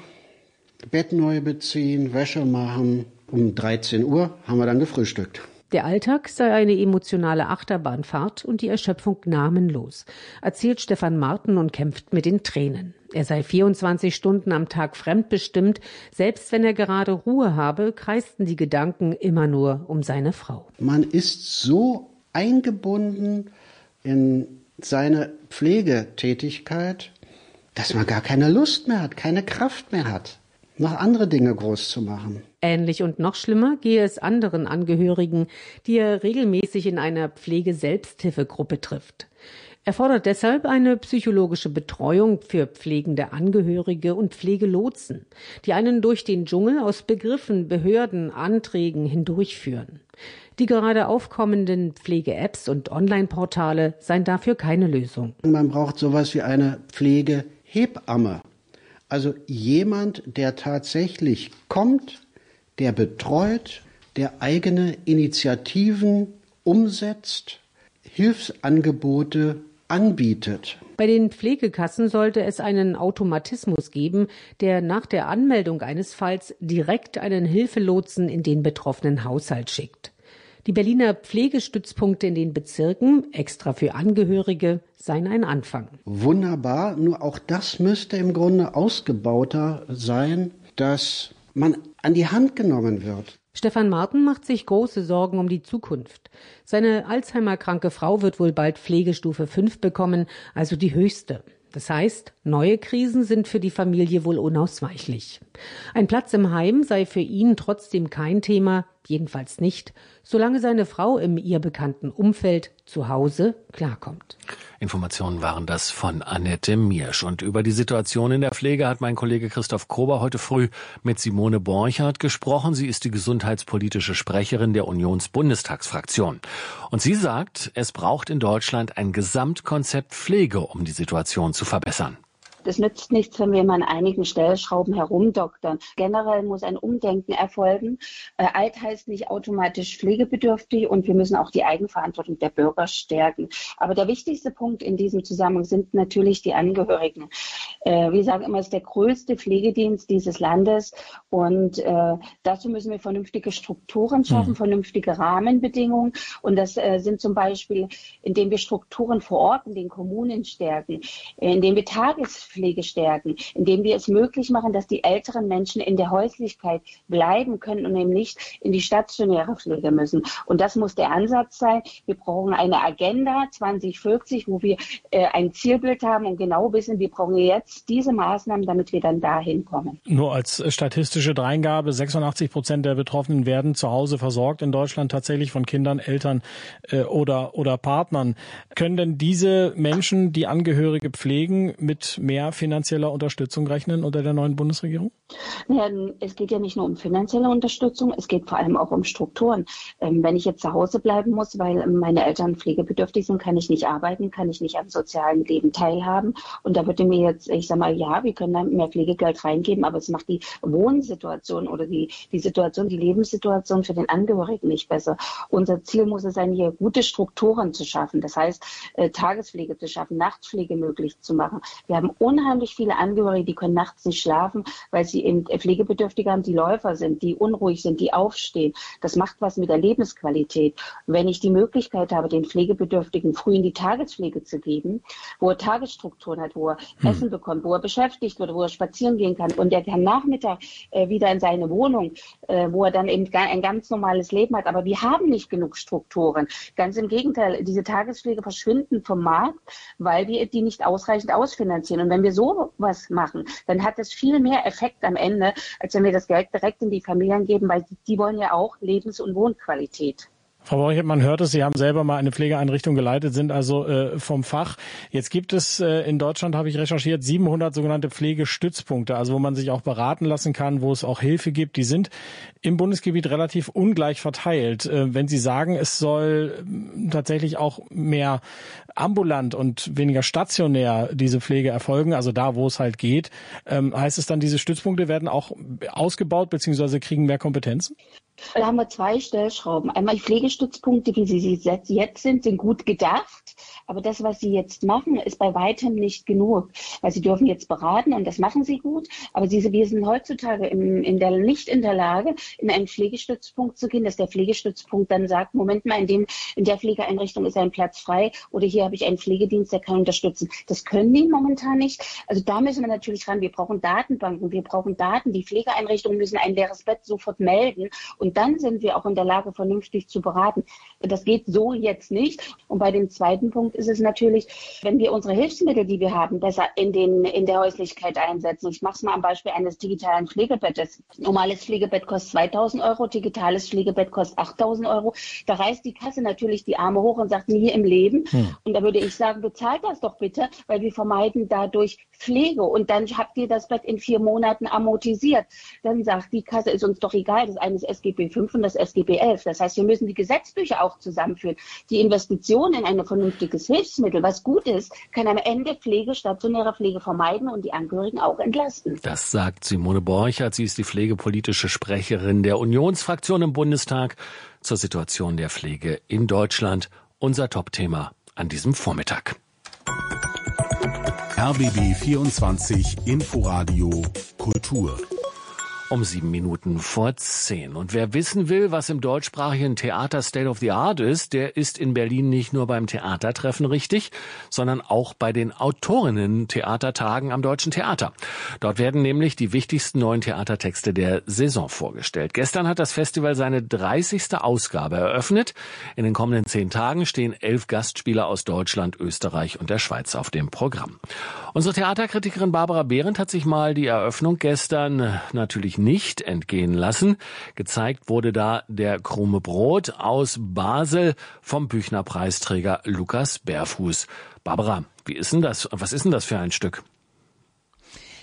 Bett neu beziehen, Wäsche machen. Um dreizehn Uhr haben wir dann gefrühstückt. Der Alltag sei eine emotionale Achterbahnfahrt und die Erschöpfung namenlos, erzählt Stefan Marten und kämpft mit den Tränen. Er sei vierundzwanzig Stunden am Tag fremdbestimmt. Selbst wenn er gerade Ruhe habe, kreisten die Gedanken immer nur um seine Frau. Man ist so eingebunden in seine Pflegetätigkeit, dass man gar keine Lust mehr hat, keine Kraft mehr hat, noch andere Dinge groß zu machen. Ähnlich und noch schlimmer gehe es anderen Angehörigen, die er regelmäßig in einer Pflege-Selbsthilfegruppe trifft. Er fordert deshalb eine psychologische Betreuung für pflegende Angehörige und Pflegelotsen, die einen durch den Dschungel aus Begriffen, Behörden, Anträgen hindurchführen. Die gerade aufkommenden Pflege-Apps und Online-Portale seien dafür keine Lösung. Man braucht sowas wie eine Pflegehebamme. Also jemand, der tatsächlich kommt, der betreut, der eigene Initiativen umsetzt, Hilfsangebote anbietet. Bei den Pflegekassen sollte es einen Automatismus geben, der nach der Anmeldung eines Falls direkt einen Hilfelotsen in den betroffenen Haushalt schickt. Die Berliner Pflegestützpunkte in den Bezirken, extra für Angehörige, seien ein Anfang. Wunderbar, nur auch das müsste im Grunde ausgebauter sein, dass man an die Hand genommen wird. Stefan Marten macht sich große Sorgen um die Zukunft. Seine Alzheimer-kranke Frau wird wohl bald Pflegestufe fünf bekommen, also die höchste. Das heißt, neue Krisen sind für die Familie wohl unausweichlich. Ein Platz im Heim sei für ihn trotzdem kein Thema, jedenfalls nicht, solange seine Frau im ihr bekannten Umfeld zu Hause klarkommt. Informationen waren das von Annette Miersch. Und über die Situation in der Pflege hat mein Kollege Christoph Kober heute früh mit Simone Borchardt gesprochen. Sie ist die gesundheitspolitische Sprecherin der Unionsbundestagsfraktion. Und sie sagt, es braucht in Deutschland ein Gesamtkonzept Pflege, um die Situation zu verbessern. Das nützt nichts, wenn wir immer an einigen Stellschrauben herumdoktern. Generell muss ein Umdenken erfolgen. Äh, alt heißt nicht automatisch pflegebedürftig und wir müssen auch die Eigenverantwortung der Bürger stärken. Aber der wichtigste Punkt in diesem Zusammenhang sind natürlich die Angehörigen. Äh, wir sagen immer, es ist der größte Pflegedienst dieses Landes und äh, dazu müssen wir vernünftige Strukturen schaffen, mhm. vernünftige Rahmenbedingungen und das äh, sind zum Beispiel, indem wir Strukturen vor Ort in den Kommunen stärken, äh, indem wir Tagespflege stärken, indem wir es möglich machen, dass die älteren Menschen in der Häuslichkeit bleiben können und eben nicht in die stationäre Pflege müssen. Und das muss der Ansatz sein. Wir brauchen eine Agenda zwanzig vierzig, wo wir äh, ein Zielbild haben und genau wissen, wir brauchen jetzt diese Maßnahmen, damit wir dann dahin kommen. Nur als statistische Dreingabe, sechsundachtzig Prozent der Betroffenen werden zu Hause versorgt in Deutschland tatsächlich von Kindern, Eltern äh, oder, oder Partnern. Können denn diese Menschen, die Angehörige pflegen, mit mehr finanzieller Unterstützung rechnen unter der neuen Bundesregierung? Ja, es geht ja nicht nur um finanzielle Unterstützung, es geht vor allem auch um Strukturen. Ähm, wenn ich jetzt zu Hause bleiben muss, weil meine Eltern pflegebedürftig sind, kann ich nicht arbeiten, kann ich nicht am sozialen Leben teilhaben. Und da würde mir jetzt, ich sage mal, ja, wir können da mehr Pflegegeld reingeben, aber es macht die Wohnsituation oder die, die Situation, die Lebenssituation für den Angehörigen nicht besser. Unser Ziel muss es sein, hier gute Strukturen zu schaffen. Das heißt, äh, Tagespflege zu schaffen, Nachtpflege möglich zu machen. Wir haben unheimlich viele Angehörige, die können nachts nicht schlafen, weil sie eben Pflegebedürftige haben, die Läufer sind, die unruhig sind, die aufstehen. Das macht was mit der Lebensqualität. Wenn ich die Möglichkeit habe, den Pflegebedürftigen früh in die Tagespflege zu geben, wo er Tagesstrukturen hat, wo er hm. Essen bekommt, wo er beschäftigt wird, wo er spazieren gehen kann und er kann Nachmittag äh, wieder in seine Wohnung, äh, wo er dann eben ein ganz normales Leben hat. Aber wir haben nicht genug Strukturen. Ganz im Gegenteil, diese Tagespflege verschwinden vom Markt, weil wir die nicht ausreichend ausfinanzieren. Und wenn wir so was machen, dann hat das viel mehr Effekt am Ende, als wenn wir das Geld direkt in die Familien geben, weil die wollen ja auch Lebens- und Wohnqualität. Frau Borchert, man hört es, Sie haben selber mal eine Pflegeeinrichtung geleitet, sind also äh, vom Fach. Jetzt gibt es äh, in Deutschland, habe ich recherchiert, siebenhundert sogenannte Pflegestützpunkte, also wo man sich auch beraten lassen kann, wo es auch Hilfe gibt. Die sind im Bundesgebiet relativ ungleich verteilt. Äh, wenn Sie sagen, es soll äh, tatsächlich auch mehr ambulant und weniger stationär diese Pflege erfolgen, also da, wo es halt geht, ähm, heißt es dann, diese Stützpunkte werden auch ausgebaut bzw. kriegen mehr Kompetenzen? Da haben wir zwei Stellschrauben. Einmal die Pflegestützpunkte, wie sie jetzt sind, sind gut gedacht. Aber das, was sie jetzt machen, ist bei weitem nicht genug. Weil sie dürfen jetzt beraten und das machen sie gut. Aber sie, wir sind heutzutage im, in der, nicht in der Lage, in einen Pflegestützpunkt zu gehen, dass der Pflegestützpunkt dann sagt, Moment mal, in, dem, in der Pflegeeinrichtung ist ein Platz frei oder hier habe ich einen Pflegedienst, der kann unterstützen. Das können die momentan nicht. Also da müssen wir natürlich ran. Wir brauchen Datenbanken, wir brauchen Daten. Die Pflegeeinrichtungen müssen ein leeres Bett sofort melden. Und dann sind wir auch in der Lage, vernünftig zu beraten. Das geht so jetzt nicht. Und bei dem zweiten Punkt ist es natürlich, wenn wir unsere Hilfsmittel, die wir haben, besser in, den, in der Häuslichkeit einsetzen. Ich mache es mal am Beispiel eines digitalen Pflegebettes. Normales Pflegebett kostet zweitausend Euro, digitales Pflegebett kostet achttausend Euro. Da reißt die Kasse natürlich die Arme hoch und sagt, nie im Leben. Hm. Und da würde ich sagen, bezahlt das doch bitte, weil wir vermeiden dadurch Pflege. Und dann habt ihr das Bett in vier Monaten amortisiert. Dann sagt die Kasse, ist uns doch egal, das eine ist S G B fünf und das S G B elf. Das heißt, wir müssen die Gesetzbücher auch zusammenführen. Die Investition in ein vernünftiges Hilfsmittel, was gut ist, kann am Ende Pflege, stationäre Pflege vermeiden und die Angehörigen auch entlasten. Das sagt Simone Borchert. Sie ist die pflegepolitische Sprecherin der Unionsfraktion im Bundestag zur Situation der Pflege in Deutschland. Unser Top-Thema an diesem Vormittag. R B B vierundzwanzig Inforadio Kultur. Um sieben Minuten vor zehn. Und wer wissen will, was im deutschsprachigen Theater State of the Art ist, der ist in Berlin nicht nur beim Theatertreffen richtig, sondern auch bei den Autorinnen-Theatertagen am Deutschen Theater. Dort werden nämlich die wichtigsten neuen Theatertexte der Saison vorgestellt. Gestern hat das Festival seine dreißigste Ausgabe eröffnet. In den kommenden zehn Tagen stehen elf Gastspieler aus Deutschland, Österreich und der Schweiz auf dem Programm. Unsere Theaterkritikerin Barbara Behrendt hat sich mal die Eröffnung gestern natürlich nicht entgehen lassen. Gezeigt wurde da der Krumme Brot aus Basel vom Büchner-Preisträger Lukas Berfuß. Barbara, wie ist denn das? Was ist denn das für ein Stück?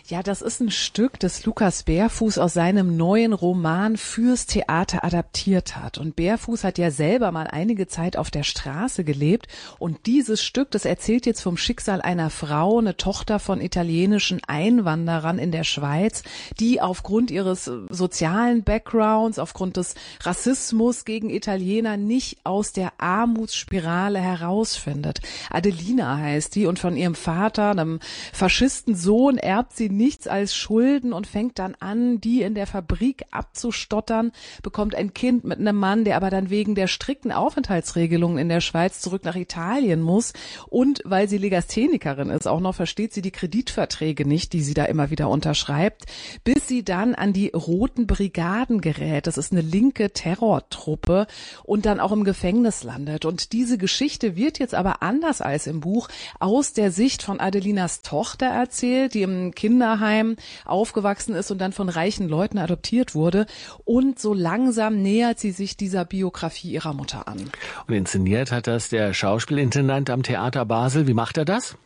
Ja, das ist ein Stück, das Lukas Bärfuß aus seinem neuen Roman fürs Theater adaptiert hat. Und Bärfuß hat ja selber mal einige Zeit auf der Straße gelebt. Und dieses Stück, das erzählt jetzt vom Schicksal einer Frau, eine Tochter von italienischen Einwanderern in der Schweiz, die aufgrund ihres sozialen Backgrounds, aufgrund des Rassismus gegen Italiener nicht aus der Armutsspirale herausfindet. Adelina heißt die und von ihrem Vater, einem Faschistensohn, erbt sie nichts als Schulden und fängt dann an, die in der Fabrik abzustottern, bekommt ein Kind mit einem Mann, der aber dann wegen der strikten Aufenthaltsregelungen in der Schweiz zurück nach Italien muss und weil sie Legasthenikerin ist, auch noch versteht sie die Kreditverträge nicht, die sie da immer wieder unterschreibt, bis sie dann an die Roten Brigaden gerät. Das ist eine linke Terrortruppe und dann auch im Gefängnis landet. Und diese Geschichte wird jetzt aber anders als im Buch aus der Sicht von Adelinas Tochter erzählt, die im Kinder Heim aufgewachsen ist und dann von reichen Leuten adoptiert wurde. Und so langsam nähert sie sich dieser Biografie ihrer Mutter an. Und inszeniert hat das der Schauspielintendant am Theater Basel. Wie macht er das?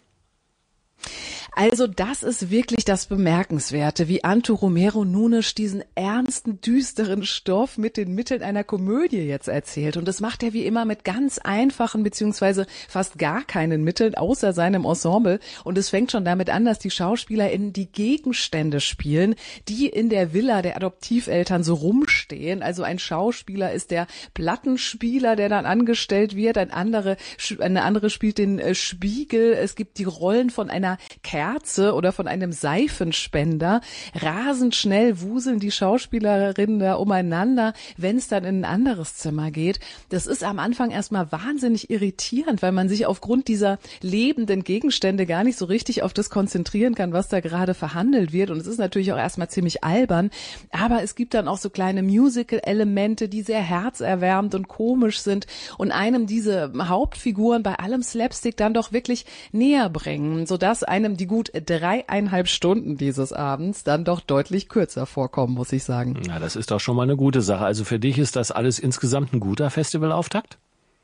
Also das ist wirklich das Bemerkenswerte, wie Antu Romero Nunes diesen ernsten, düsteren Stoff mit den Mitteln einer Komödie jetzt erzählt. Und das macht er wie immer mit ganz einfachen beziehungsweise fast gar keinen Mitteln außer seinem Ensemble. Und es fängt schon damit an, dass die SchauspielerInnen die Gegenstände spielen, die in der Villa der Adoptiveltern so rumstehen. Also ein Schauspieler ist der Plattenspieler, der dann angestellt wird. Ein andere, eine andere spielt den Spiegel. Es gibt die Rollen von einer Kerze oder von einem Seifenspender. Rasend schnell wuseln die Schauspielerinnen da umeinander, wenn es dann in ein anderes Zimmer geht. Das ist am Anfang erstmal wahnsinnig irritierend, weil man sich aufgrund dieser lebenden Gegenstände gar nicht so richtig auf das konzentrieren kann, was da gerade verhandelt wird. Und es ist natürlich auch erstmal ziemlich albern. Aber es gibt dann auch so kleine Musical-Elemente, die sehr herzerwärmend und komisch sind und einem diese Hauptfiguren bei allem Slapstick dann doch wirklich näher bringen, sodass einem die gut dreieinhalb Stunden dieses Abends dann doch deutlich kürzer vorkommen, muss ich sagen. Ja, das ist doch schon mal eine gute Sache. Also für dich ist das alles insgesamt ein guter Festivalauftakt?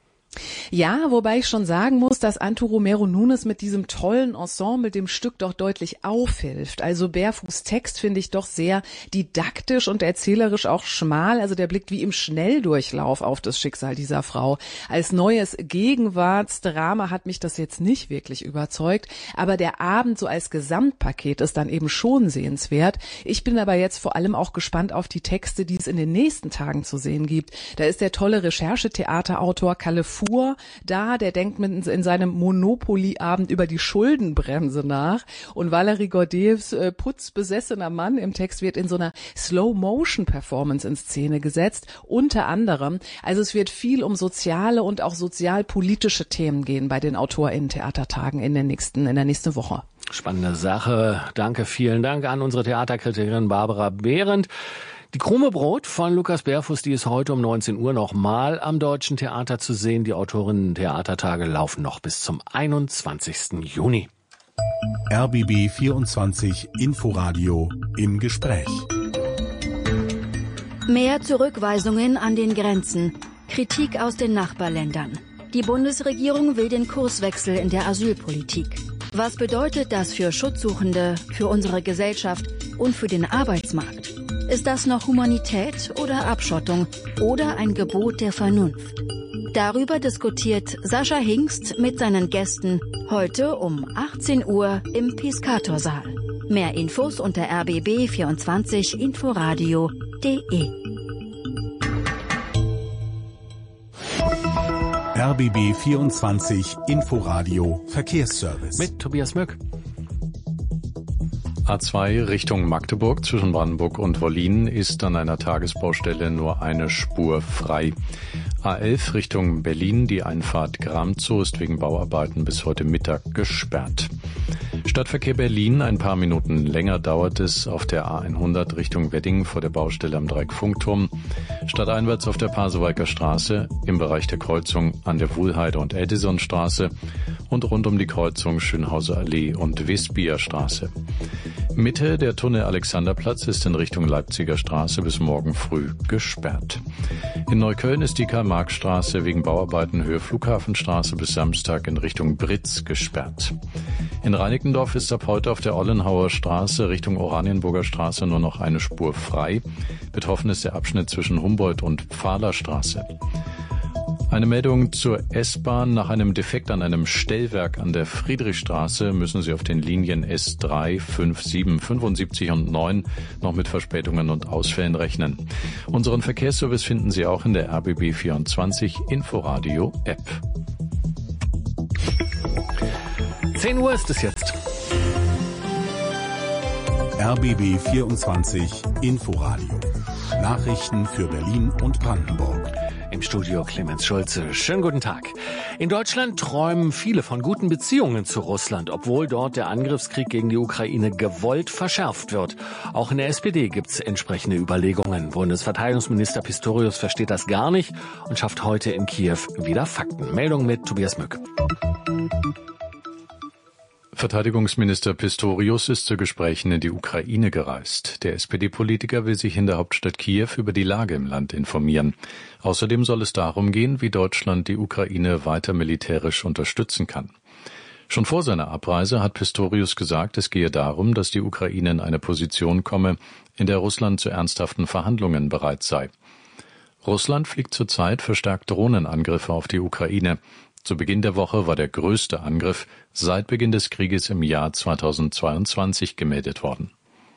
Ja, wobei ich schon sagen muss, dass Antu Romero Nunes mit diesem tollen Ensemble dem Stück doch deutlich aufhilft. Also Bärfuß Text finde ich doch sehr didaktisch und erzählerisch auch schmal. Also der blickt wie im Schnelldurchlauf auf das Schicksal dieser Frau. Als neues Gegenwartsdrama hat mich das jetzt nicht wirklich überzeugt. Aber der Abend so als Gesamtpaket ist dann eben schon sehenswert. Ich bin aber jetzt vor allem auch gespannt auf die Texte, die es in den nächsten Tagen zu sehen gibt. Da ist der tolle Recherchetheaterautor Kalle Fuhr da, der denkt mit in seinem Monopoly-Abend über die Schuldenbremse nach und Valérie Gordets äh, putzbesessener Mann im Text wird in so einer Slow-Motion-Performance in Szene gesetzt, unter anderem. Also es wird viel um soziale und auch sozialpolitische Themen gehen bei den AutorInnen-Theatertagen in der nächsten, in der nächsten Woche. Spannende Sache. Danke, vielen Dank an unsere Theaterkritikerin Barbara Behrendt. Die Krume Brot von Lukas Bärfuß, die ist heute um neunzehn Uhr nochmal am Deutschen Theater zu sehen. Die Autorinnen-Theatertage laufen noch bis zum einundzwanzigsten Juni. R B B vierundzwanzig Inforadio im Gespräch. Mehr Zurückweisungen an den Grenzen. Kritik aus den Nachbarländern. Die Bundesregierung will den Kurswechsel in der Asylpolitik. Was bedeutet das für Schutzsuchende, für unsere Gesellschaft und für den Arbeitsmarkt? Ist das noch Humanität oder Abschottung oder ein Gebot der Vernunft? Darüber diskutiert Sascha Hingst mit seinen Gästen heute um achtzehn Uhr im Piscator-Saal. Mehr Infos unter r b b vierundzwanzig inforadio punkt de. R B B vierundzwanzig Inforadio Verkehrsservice. Mit Tobias Möck. A zwei Richtung Magdeburg zwischen Brandenburg und Wollin ist an einer Tagesbaustelle nur eine Spur frei. A elf Richtung Berlin, die Einfahrt Gramzow ist wegen Bauarbeiten bis heute Mittag gesperrt. Stadtverkehr Berlin, ein paar Minuten länger dauert es auf der A hundert Richtung Wedding vor der Baustelle am Dreieck-Funkturm. Stadteinwärts auf der Pasewalker Straße, im Bereich der Kreuzung an der Wuhlheide und Edisonstraße und rund um die Kreuzung Schönhauser Allee und Westbier Straße. Mitte der Tunnel Alexanderplatz ist in Richtung Leipziger Straße bis morgen früh gesperrt. In Neukölln ist die Karl-Marx-Straße wegen Bauarbeiten Höhe Flughafenstraße bis Samstag in Richtung Britz gesperrt. In Reinickendorf ist ab heute auf der Ollenhauer Straße Richtung Oranienburger Straße nur noch eine Spur frei. Betroffen ist der Abschnitt zwischen Humboldt und Pfahlerstraße. Eine Meldung zur S-Bahn. Nach einem Defekt an einem Stellwerk an der Friedrichstraße müssen Sie auf den Linien S drei, fünf, sieben, fünfundsiebzig und neun noch mit Verspätungen und Ausfällen rechnen. Unseren Verkehrsservice finden Sie auch in der R B B vierundzwanzig Inforadio App. zehn Uhr ist es jetzt. R B B vierundzwanzig Inforadio. Nachrichten für Berlin und Brandenburg. Im Studio Clemens Schulze. Schönen guten Tag. In Deutschland träumen viele von guten Beziehungen zu Russland, obwohl dort der Angriffskrieg gegen die Ukraine gewollt verschärft wird. Auch in der S P D gibt es entsprechende Überlegungen. Bundesverteidigungsminister Pistorius versteht das gar nicht und schafft heute in Kiew wieder Fakten. Meldung mit Tobias Mück. Verteidigungsminister Pistorius ist zu Gesprächen in die Ukraine gereist. Der S P D-Politiker will sich in der Hauptstadt Kiew über die Lage im Land informieren. Außerdem soll es darum gehen, wie Deutschland die Ukraine weiter militärisch unterstützen kann. Schon vor seiner Abreise hat Pistorius gesagt, es gehe darum, dass die Ukraine in eine Position komme, in der Russland zu ernsthaften Verhandlungen bereit sei. Russland fliegt zurzeit verstärkt Drohnenangriffe auf die Ukraine. Zu Beginn der Woche war der größte Angriff seit Beginn des Krieges im Jahr zweitausendzweiundzwanzig gemeldet worden.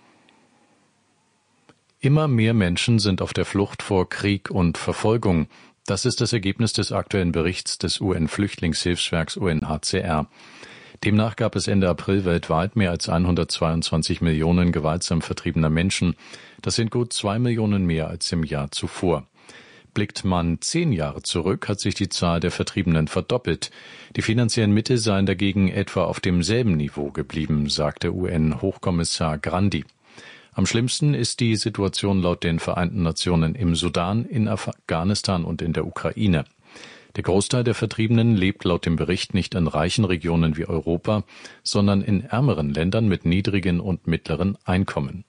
Immer mehr Menschen sind auf der Flucht vor Krieg und Verfolgung. Das ist das Ergebnis des aktuellen Berichts des U N-Flüchtlingshilfswerks U N H C R. Demnach gab es Ende April weltweit mehr als hundertzweiundzwanzig Millionen gewaltsam vertriebener Menschen. Das sind gut zwei Millionen mehr als im Jahr zuvor. Blickt man zehn Jahre zurück, hat sich die Zahl der Vertriebenen verdoppelt. Die finanziellen Mittel seien dagegen etwa auf demselben Niveau geblieben, sagte U N-Hochkommissar Grandi. Am schlimmsten ist die Situation laut den Vereinten Nationen im Sudan, in Afghanistan und in der Ukraine. Der Großteil der Vertriebenen lebt laut dem Bericht nicht in reichen Regionen wie Europa, sondern in ärmeren Ländern mit niedrigen und mittleren Einkommen.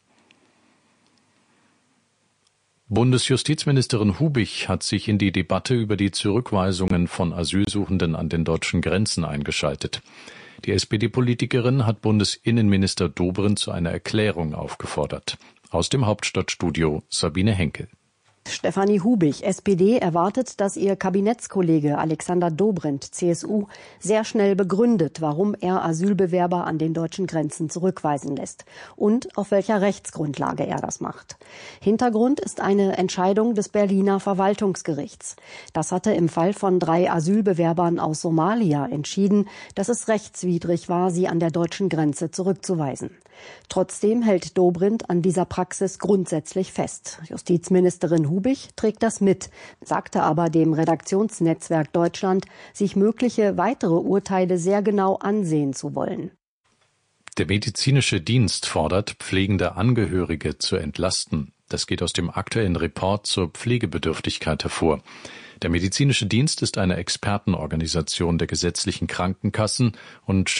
Bundesjustizministerin Hubich hat sich in die Debatte über die Zurückweisungen von Asylsuchenden an den deutschen Grenzen eingeschaltet. Die S P D-Politikerin hat Bundesinnenminister Dobrindt zu einer Erklärung aufgefordert. Aus dem Hauptstadtstudio Sabine Henkel. Stefanie Hubich, S P D, erwartet, dass ihr Kabinettskollege Alexander Dobrindt, C S U, sehr schnell begründet, warum er Asylbewerber an den deutschen Grenzen zurückweisen lässt und auf welcher Rechtsgrundlage er das macht. Hintergrund ist eine Entscheidung des Berliner Verwaltungsgerichts. Das hatte im Fall von drei Asylbewerbern aus Somalia entschieden, dass es rechtswidrig war, sie an der deutschen Grenze zurückzuweisen. Trotzdem hält Dobrindt an dieser Praxis grundsätzlich fest. Justizministerin Hubich trägt das mit, sagte aber dem Redaktionsnetzwerk Deutschland, sich mögliche weitere Urteile sehr genau ansehen zu wollen. Der medizinische Dienst fordert, pflegende Angehörige zu entlasten. Das geht aus dem aktuellen Report zur Pflegebedürftigkeit hervor. Der medizinische Dienst ist eine Expertenorganisation der gesetzlichen Krankenkassen und